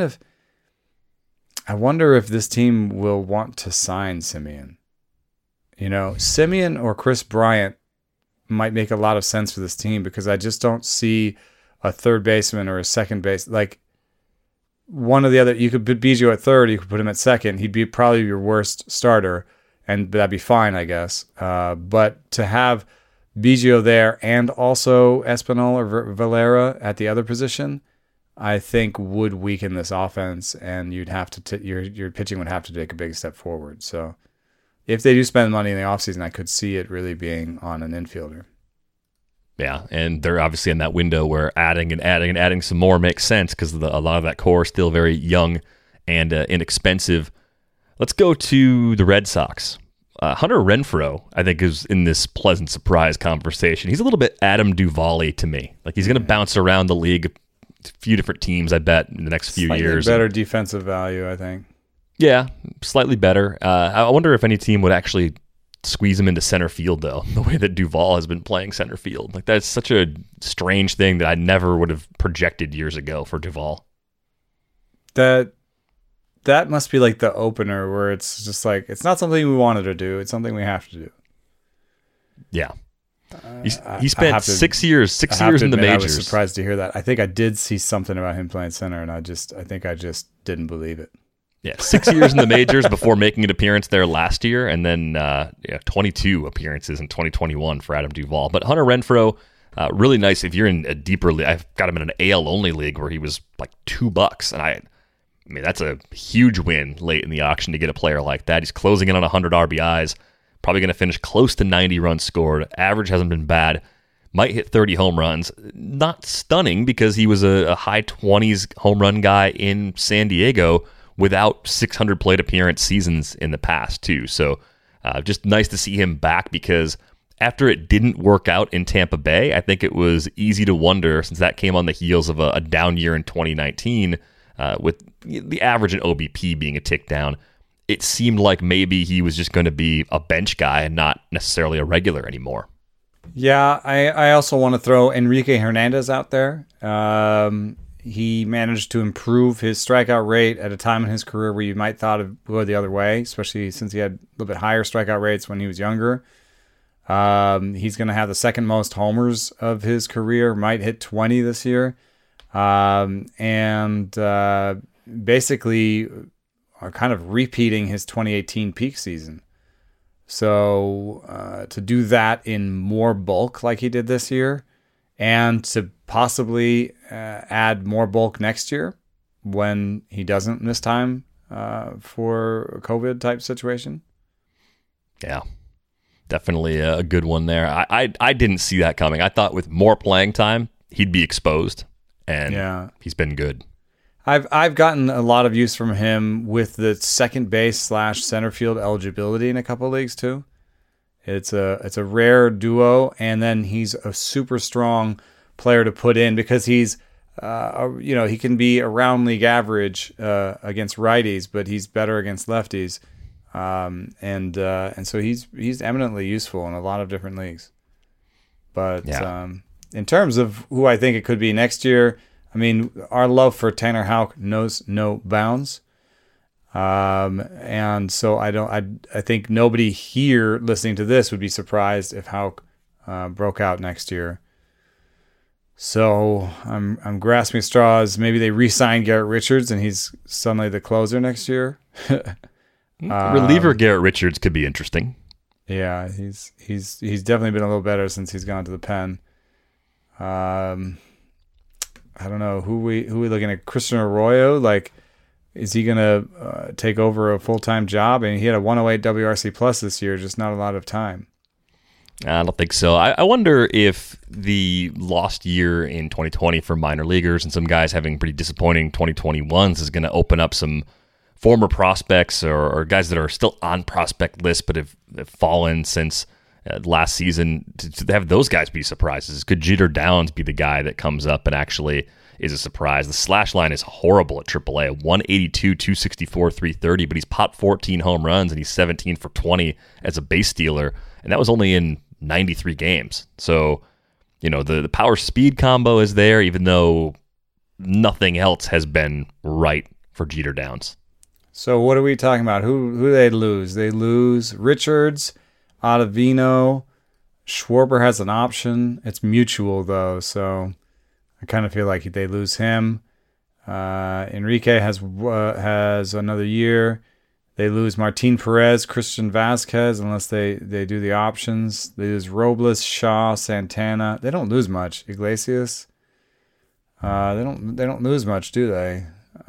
S3: I wonder if this team will want to sign Semien. Semien or Chris Bryant might make a lot of sense for this team because I just don't see a third baseman or a second base. Like one or the other, you could put Biggio at third, you could put him at second. He'd be probably your worst starter, and that'd be fine, I guess. But to have Biggio there and also Espinal or Valera at the other position, I think would weaken this offense, and you'd have to your pitching would have to take a big step forward. So if they do spend money in the offseason, I could see it really being on an infielder.
S2: Yeah, and they're obviously in that window where adding some more makes sense because a lot of that core is still very young and inexpensive. Let's go to the Red Sox. Hunter Renfroe, I think, is in this pleasant surprise conversation. He's a little bit Adam Duvall-y to me. Like he's going to bounce around the league, a few different teams, I bet, in the next few years.
S3: Better defensive value, I think.
S2: Yeah, slightly better. I wonder if any team would actually squeeze him into center field, though, the way that Duvall has been playing center field. Like that's such a strange thing that I never would have projected years ago for Duvall.
S3: That that must be like the opener where it's just like, it's not something we wanted to do. It's something we have to do.
S2: Yeah. He spent 6 years in the majors.
S3: I was surprised to hear that. I think I did see something about him playing center, and I think I just didn't believe it.
S2: Yeah, 6 years in the majors before making an appearance there last year, and then 22 appearances in 2021 for Adam Duvall. But Hunter Renfroe, really nice. If you're in a deeper league, I've got him in an AL only league where he was like $2, and I mean that's a huge win late in the auction to get a player like that. He's closing in on 100 RBIs. Probably going to finish close to 90 runs scored. Average hasn't been bad. Might hit 30 home runs. Not stunning because he was a high 20s home run guy in San Diego without 600 plate appearance seasons in the past too. So just nice to see him back because after it didn't work out in Tampa Bay, I think it was easy to wonder, since that came on the heels of a down year in 2019 with the average in OBP being a tick down, it seemed like maybe he was just going to be a bench guy and not necessarily a regular anymore.
S3: Yeah, I also want to throw Enrique Hernandez out there. He managed to improve his strikeout rate at a time in his career where you might thought it would go the other way, especially since he had a little bit higher strikeout rates when he was younger. He's going to have the second most homers of his career, might hit 20 this year. Basically are kind of repeating his 2018 peak season. So to do that in more bulk like he did this year, and to possibly add more bulk next year when he doesn't miss time for a COVID type situation.
S2: Yeah, definitely a good one there. I didn't see that coming. I thought with more playing time, he'd be exposed, and he's been good.
S3: I've gotten a lot of use from him with the second base / center field eligibility in a couple of leagues too. It's a rare duo, and then he's a super strong player to put in because he's he can be around league average against righties, but he's better against lefties, and so he's eminently useful in a lot of different leagues. But in terms of who I think it could be next year, I mean, our love for Tanner Houck knows no bounds. And so I think nobody here listening to this would be surprised if Houck broke out next year. So I'm grasping at straws. Maybe they re-sign Garrett Richards and he's suddenly the closer next year.
S2: Reliever Garrett Richards could be interesting.
S3: Yeah, he's definitely been a little better since he's gone to the pen. I don't know who we looking at. Christian Arroyo, like, is he gonna take over a full-time job? And he had a 108 WRC plus this year, just not a lot of time.
S2: I don't think so. I wonder if the lost year in 2020 for minor leaguers and some guys having pretty disappointing 2021s is going to open up some former prospects or guys that are still on prospect lists but have fallen since last season to have those guys be surprises. Could Jeter Downs be the guy that comes up and actually is a surprise? The slash line is horrible at AAA, 182, 264, 330, but he's popped 14 home runs and he's 17 for 20 as a base stealer, and that was only in 93 games. So, the power speed combo is there, even though nothing else has been right for Jeter Downs.
S3: So what are we talking about? Who do they lose? They lose Richards, Ottavino. Schwarber has an option. It's mutual though, so I kind of feel like they lose him. Enrique has another year. They lose Martin Perez, Christian Vasquez, unless they do the options. They lose Robles, Shaw, Santana. They don't lose much. Iglesias. They don't lose much, do they?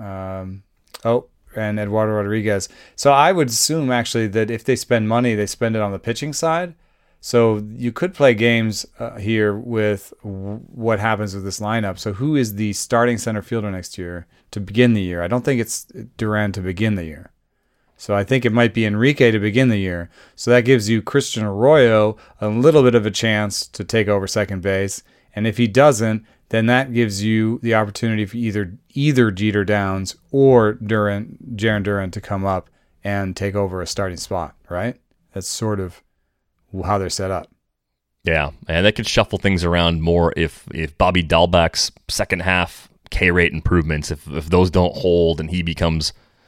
S3: And Eduardo Rodriguez. So I would assume actually that if they spend money, they spend it on the pitching side. So you could play games here with what happens with this lineup. So who is the starting center fielder next year to begin the year? I don't think it's Duran to begin the year. So I think it might be Enrique to begin the year. So that gives you Christian Arroyo a little bit of a chance to take over second base. And if he doesn't, then that gives you the opportunity for either Jeter Downs or Jarren Duran to come up and take over a starting spot, right? That's sort of how they're set up.
S2: Yeah, and that could shuffle things around more if Bobby Dahlbeck's second half K rate improvements, if those don't hold and he becomes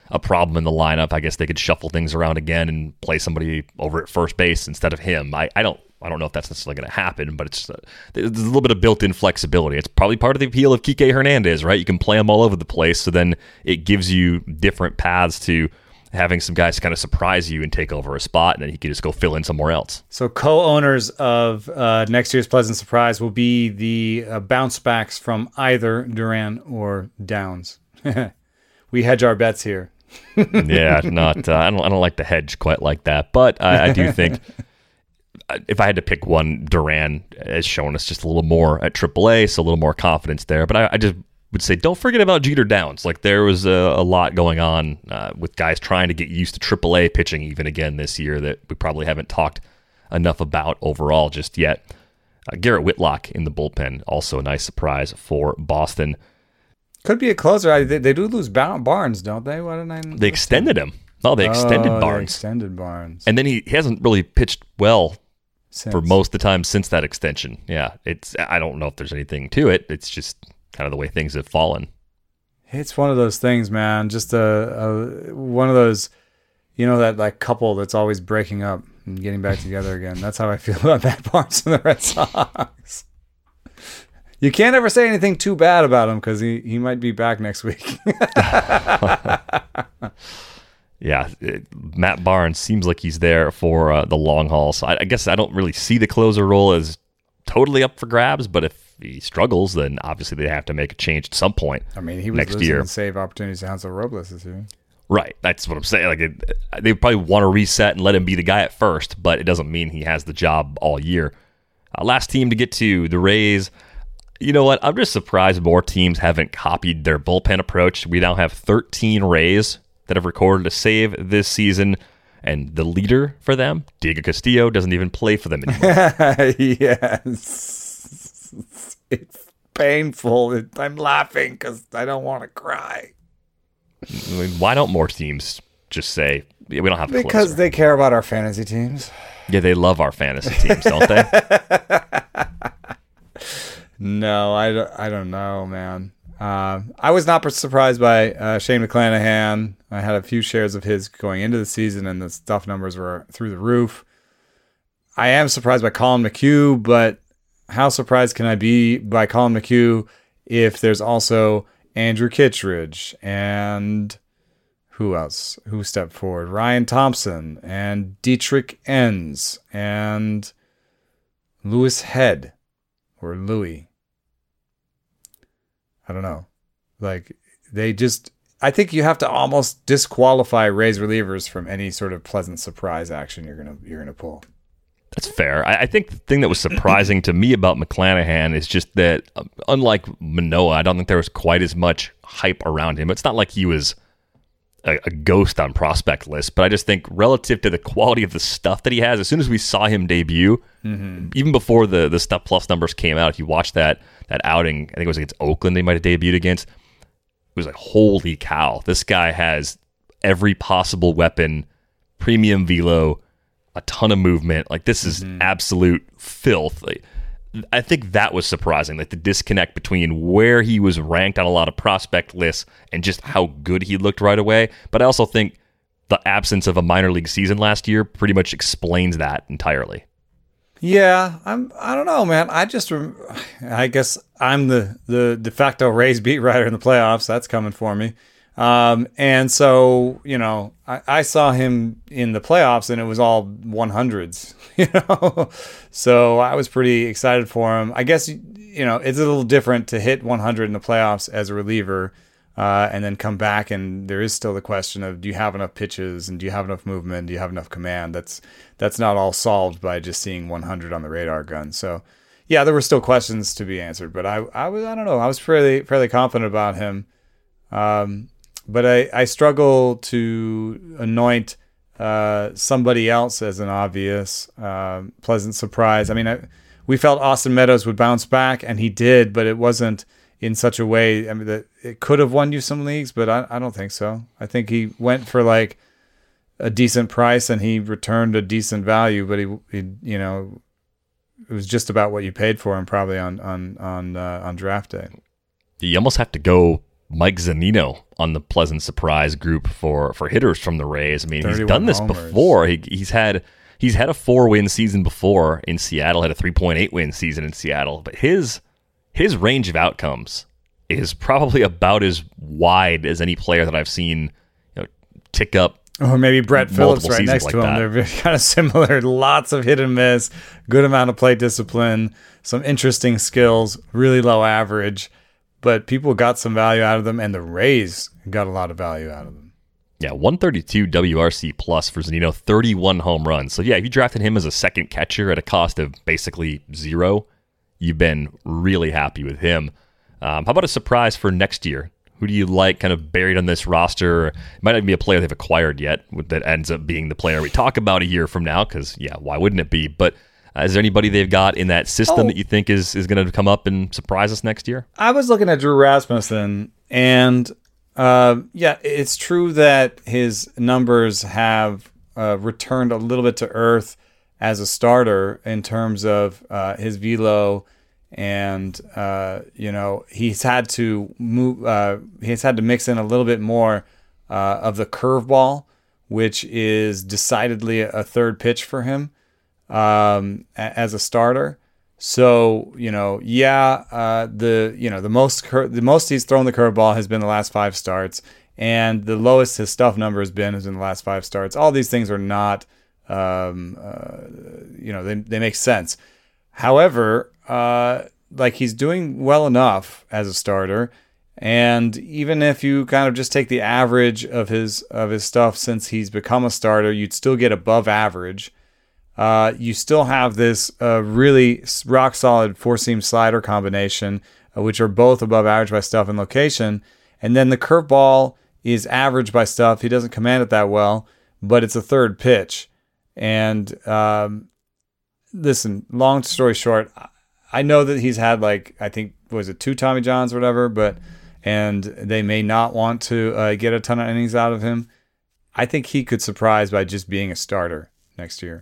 S2: a problem in the lineup. I guess they could shuffle things around again and play somebody over at first base instead of him. I don't know if that's necessarily going to happen, but there's a little bit of built-in flexibility. It's probably part of the appeal of Kike Hernandez, right? You can play him all over the place, so then it gives you different paths to having some guys kind of surprise you and take over a spot, and then he can just go fill in somewhere else.
S3: So co-owners of next year's Pleasant Surprise will be the bounce backs from either Duran or Downs. We hedge our bets here.
S2: Yeah, not. I don't like to hedge quite like that, but I do think if I had to pick one, Duran has shown us just a little more at AAA, so a little more confidence there. But I just would say don't forget about Jeter Downs. Like there was a lot going on with guys trying to get used to AAA pitching even again this year that we probably haven't talked enough about overall just yet. Garrett Whitlock in the bullpen, also a nice surprise for Boston.
S3: Could be a closer. They do lose Barnes, don't they? Why didn't I?
S2: They extended him. Oh, they extended Barnes.
S3: They extended Barnes.
S2: And then he hasn't really pitched well for most of the time since that extension. Yeah, I don't know if there's anything to it. It's just kind of the way things have fallen.
S3: It's one of those things, man. Just one of those, that like couple that's always breaking up and getting back together again. That's how I feel about Matt Barnes and the Red Sox. You can't ever say anything too bad about him because he might be back next week.
S2: Yeah, Matt Barnes seems like he's there for the long haul. So I guess I don't really see the closer role as totally up for grabs, but if he struggles, then obviously they have to make a change at some point.
S3: I mean, he was
S2: next
S3: losing
S2: year.
S3: Save opportunities to Hansel Robles this year.
S2: Right, that's what I'm saying. Like they probably want to reset and let him be the guy at first, but it doesn't mean he has the job all year. Last team to get to, the Rays. You know what? I'm just surprised more teams haven't copied their bullpen approach. We now have 13 Rays that have recorded a save this season, and the leader for them, Diego Castillo, doesn't even play for them anymore.
S3: Yes. It's painful. I'm laughing because I don't want to cry.
S2: I mean, why don't more teams just say, we don't have a
S3: Because
S2: closer?
S3: they care about our fantasy teams.
S2: Yeah, they love our fantasy teams, don't they?
S3: No, I don't know, man. I was not surprised by Shane McClanahan. I had a few shares of his going into the season, and the stuff numbers were through the roof. I am surprised by Colin McHugh, but how surprised can I be by Colin McHugh if there's also Andrew Kittredge and who else? Who stepped forward? Ryan Thompson and Dietrich Enns and Lewis Head or Louis. I don't know. Like I think you have to almost disqualify Rays relievers from any sort of pleasant surprise action you're gonna pull.
S2: That's fair. I think the thing that was surprising to me about McClanahan is just that, unlike Manoah, I don't think there was quite as much hype around him. It's not like he was a ghost on prospect lists, but I just think relative to the quality of the stuff that he has, as soon as we saw him debut, even before the Stuff Plus numbers came out, if you watched that outing, I think it was against Oakland they might have debuted against, it was like, holy cow, this guy has every possible weapon, premium velo, a ton of movement. Like, this is absolute filth. Like, I think that was surprising, like the disconnect between where he was ranked on a lot of prospect lists and just how good he looked right away. But I also think the absence of a minor league season last year pretty much explains that entirely.
S3: Yeah, I don't know, man. I guess I'm the de facto Rays beat writer in the playoffs. That's coming for me. And so, I saw him in the playoffs and it was all 100s, so I was pretty excited for him. I guess, it's a little different to hit 100 in the playoffs as a reliever, and then come back. And there is still the question of, do you have enough pitches and do you have enough movement? Do you have enough command? That's not all solved by just seeing 100 on the radar gun. So yeah, there were still questions to be answered, but I don't know. I was fairly confident about him. But I struggle to anoint somebody else as an obvious pleasant surprise. I mean, we felt Austin Meadows would bounce back, and he did, but it wasn't in such a way. I mean, that it could have won you some leagues, but I don't think so. I think he went for like a decent price, and he returned a decent value, but he it was just about what you paid for him probably on draft day.
S2: You almost have to go Mike Zunino on the pleasant surprise group for hitters from the Rays. I mean, he's
S3: 31
S2: done this
S3: homers.
S2: before. He's had a 4-win season before in Seattle, had a 3.8 win season in Seattle, but his range of outcomes is probably about as wide as any player that I've seen, tick up.
S3: Or maybe Brett Phillips right next
S2: like
S3: to him.
S2: that.
S3: They're kind of similar. Lots of hit and miss, good amount of plate discipline, some interesting skills, really low average. But people got some value out of them, and the Rays got a lot of value out of them.
S2: Yeah, 132 WRC plus for Zunino, 31 home runs. So yeah, if you drafted him as a second catcher at a cost of basically zero, you've been really happy with him. How about a surprise for next year? Who do you like kind of buried on this roster? It might not even be a player they've acquired yet that ends up being the player we talk about a year from now, because, yeah, why wouldn't it be? But is there anybody they've got in that system that you think is going to come up and surprise us next year?
S3: I was looking at Drew Rasmussen, and it's true that his numbers have returned a little bit to earth as a starter in terms of his velo. And he's had to mix in a little bit more of the curveball, which is decidedly a third pitch for him as a starter. So the most he's thrown the curveball has been the last 5 starts, and the lowest his stuff number has been is in the last 5 starts. All these things are not, they make sense. However, he's doing well enough as a starter, and even if you kind of just take the average of his stuff since he's become a starter, you'd still get above average. You still have this really rock solid 4-seam slider combination, which are both above average by stuff and location, and then the curveball is average by stuff. He doesn't command it that well, but it's a third pitch, and listen, long story short, I know that he's had 2 Tommy Johns or whatever, and they may not want to get a ton of innings out of him. I think he could surprise by just being a starter next year,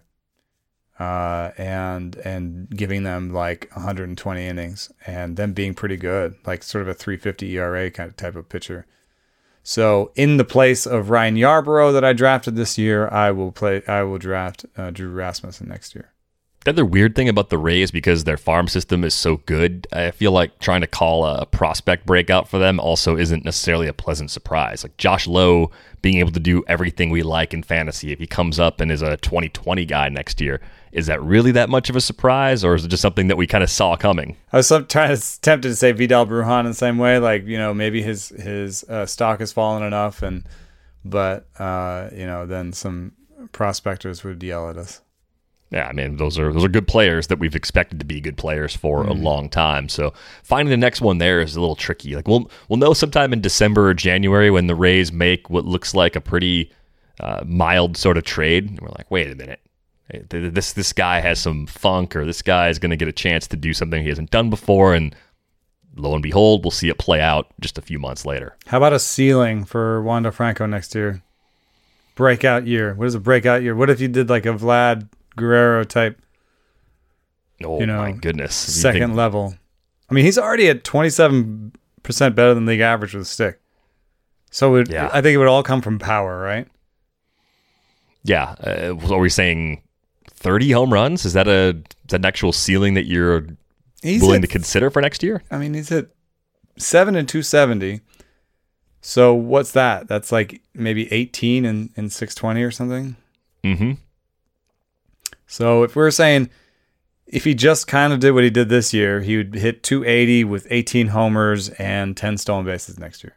S3: and giving them 120 innings and them being pretty good, sort of a 3.50 ERA kind of type of pitcher. So in the place of Ryan Yarbrough that I drafted this year, I will draft Drew Rasmussen next year.
S2: The other weird thing about the Rays, because their farm system is so good, I feel like trying to call a prospect breakout for them also isn't necessarily a pleasant surprise. Like Josh Lowe being able to do everything we like in fantasy, if he comes up and is a 2020 guy next year, is that really that much of a surprise, or is it just something that we kind of saw coming?
S3: I was tempted to say Vidal Brujan in the same way, maybe his stock has fallen enough, but then some prospectors would yell at us.
S2: Yeah, I mean, those are good players that we've expected to be good players for a long time. So finding the next one there is a little tricky. We'll know sometime in December or January when the Rays make what looks like a pretty mild sort of trade. And we're like, wait a minute, this guy has some funk, or this guy is going to get a chance to do something he hasn't done before. And lo and behold, we'll see it play out just a few months later.
S3: How about a ceiling for Wander Franco next year? Breakout year. What is a breakout year? What if you did a Vlad Guerrero type,
S2: my goodness,
S3: second level? I mean, he's already at 27% better than league average with a stick. So I think it would all come from power, right?
S2: Yeah. Are we saying 30 home runs? Is that an actual ceiling that you're willing to consider for next year?
S3: I mean, he's at 7 and 270. So what's that? That's maybe 18 and 620 or something.
S2: Mm-hmm.
S3: So if we're saying if he just kind of did what he did this year, he would hit 280 with 18 homers and 10 stolen bases next year.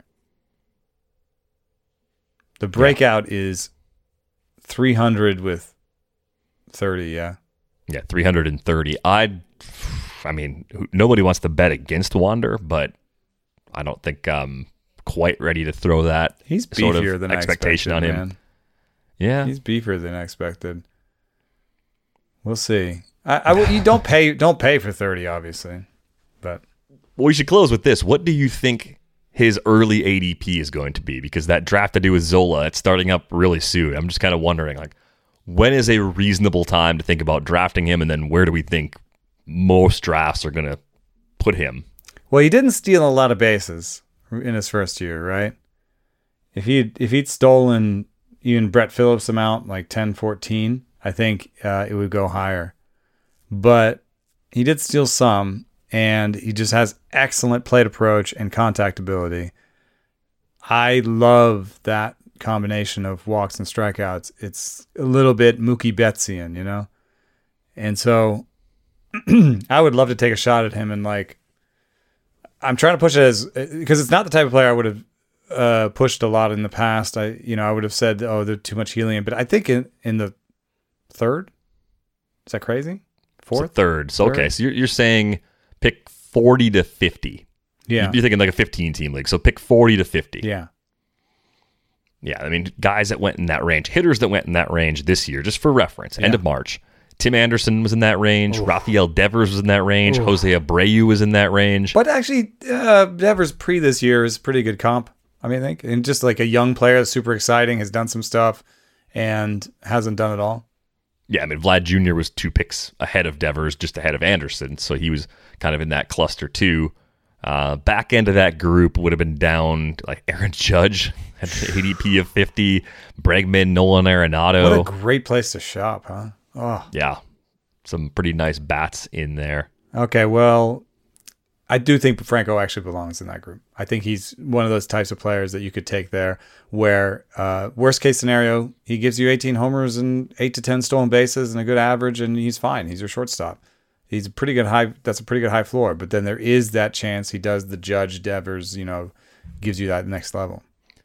S3: The breakout is 300 with 30, yeah.
S2: Yeah, 330. I mean, nobody wants to bet against Wander, but I don't think I'm quite ready to throw that
S3: He's beefier
S2: sort of
S3: than
S2: expectation
S3: I expected,
S2: on him.
S3: Man.
S2: Yeah.
S3: He's beefier than I expected. We'll see. You don't pay for 30, obviously, but
S2: well, we should close with this. What do you think his early ADP is going to be? Because that draft I do with Zola, it's starting up really soon. I'm just kind of wondering, when is a reasonable time to think about drafting him, and then where do we think most drafts are going to put him?
S3: Well, he didn't steal a lot of bases in his first year, right? If he'd stolen even Brett Phillips' amount, like 10, 14, I think it would go higher. But he did steal some, and he just has excellent plate approach and contact ability. I love that combination of walks and strikeouts. It's a little bit Mookie Bettsian, you know? And so I would love to take a shot at him, and like, I'm trying to push it as, because it's not the type of player I would have pushed a lot in the past. I would have said, oh, they're too much helium, but I think in the third, is that crazy? Fourth?
S2: Third. So, okay. So you're saying pick 40 to 50.
S3: Yeah.
S2: You're thinking like a 15-team league. So pick 40 to 50.
S3: Yeah.
S2: Yeah. I mean, guys that went in that range, hitters that went in that range this year, just for reference, end of March. Tim Anderson was in that range. Oof. Rafael Devers was in that range. Oof. Jose Abreu was in that range.
S3: But actually, Devers pre this year is a pretty good comp, I mean, I think. And just like a young player that's super exciting, has done some stuff, and hasn't done it all.
S2: Yeah, I mean, Vlad Jr. was 2 picks ahead of Devers, just ahead of Anderson. So he was kind of in that cluster too. Back end of that group would have been down to like Aaron Judge at the ADP of 50, Bregman, Nolan Arenado.
S3: What a great place to shop, huh? Oh.
S2: Yeah, some pretty nice bats in there.
S3: Okay, well, I do think Franco actually belongs in that group. I think he's one of those types of players that you could take there where, worst case scenario, he gives you 18 homers and 8 to 10 stolen bases and a good average, and he's fine. He's your shortstop. He's a pretty good high. That's a pretty good high floor. But then there is that chance he does the Judge Devers, gives you that next level.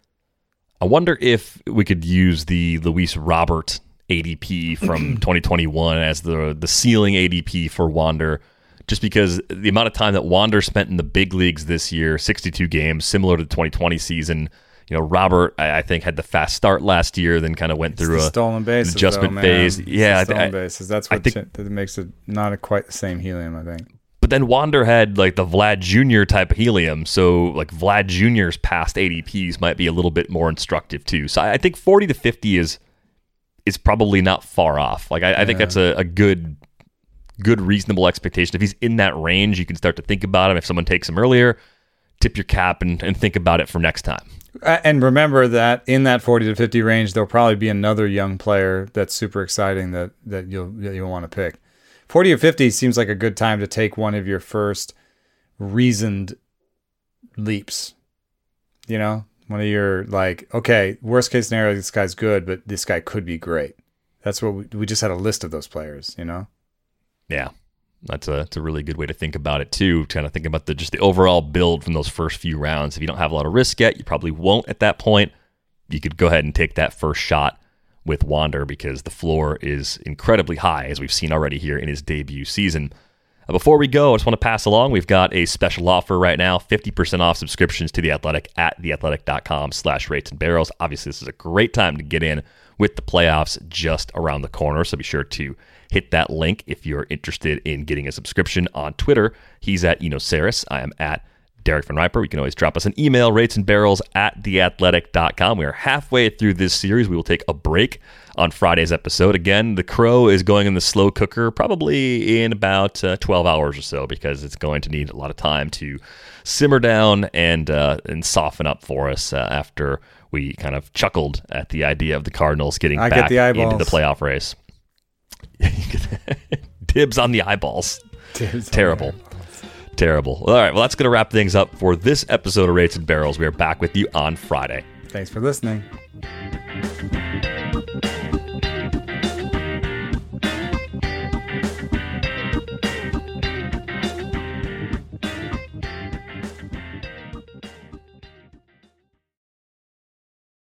S2: I wonder if we could use the Luis Robert ADP from 2021 as the ceiling ADP for Wander, just because the amount of time that Wander spent in the big leagues this year, 62 games, similar to the 2020 season. Robert, I think, had the fast start last year, then kind of went through
S3: stolen bases,
S2: an adjustment phase.
S3: Yeah, stolen bases. That's what that makes it not quite the same helium, I think.
S2: But then Wander had like the Vlad Jr. type of helium, so like Vlad Jr.'s past ADPs might be a little bit more instructive too. So I think 40 to 50 is probably not far off. Like I think that's a good reasonable expectation. If he's in that range, you can start to think about him. If someone takes him earlier, tip your cap and think about it for next time.
S3: And remember that in that 40 to 50 range, there'll probably be another young player that's super exciting that you'll want to pick. 40 or 50 seems like a good time to take one of your first reasoned leaps. One of your like, okay, worst case scenario, this guy's good, but this guy could be great. That's what we just had a list of those players,
S2: Yeah. That's a really good way to think about it too. Kind of think about the overall build from those first few rounds. If you don't have a lot of risk yet, you probably won't at that point. You could go ahead and take that first shot with Wander because the floor is incredibly high, as we've seen already here in his debut season. Before we go, I just want to pass along, we've got a special offer right now, 50% off subscriptions to The Athletic at theathletic.com/ratesandbarrels. Obviously, this is a great time to get in with the playoffs just around the corner, so be sure to hit that link if you're interested in getting a subscription. On Twitter, he's at Eno Saris. I am at Derek Van Riper. You can always drop us an email, ratesandbarrels at theathletic.com. We are halfway through this series. We will take a break on Friday's episode. Again, the Crow is going in the slow cooker probably in about 12 hours or so because it's going to need a lot of time to simmer down and soften up for us after we kind of chuckled at the idea of the Cardinals getting back into the playoff race. Dibs on the eyeballs. Terrible. Terrible. All right, well, that's going to wrap things up for this episode of Rates and Barrels. We are back with you on Friday.
S3: Thanks for listening.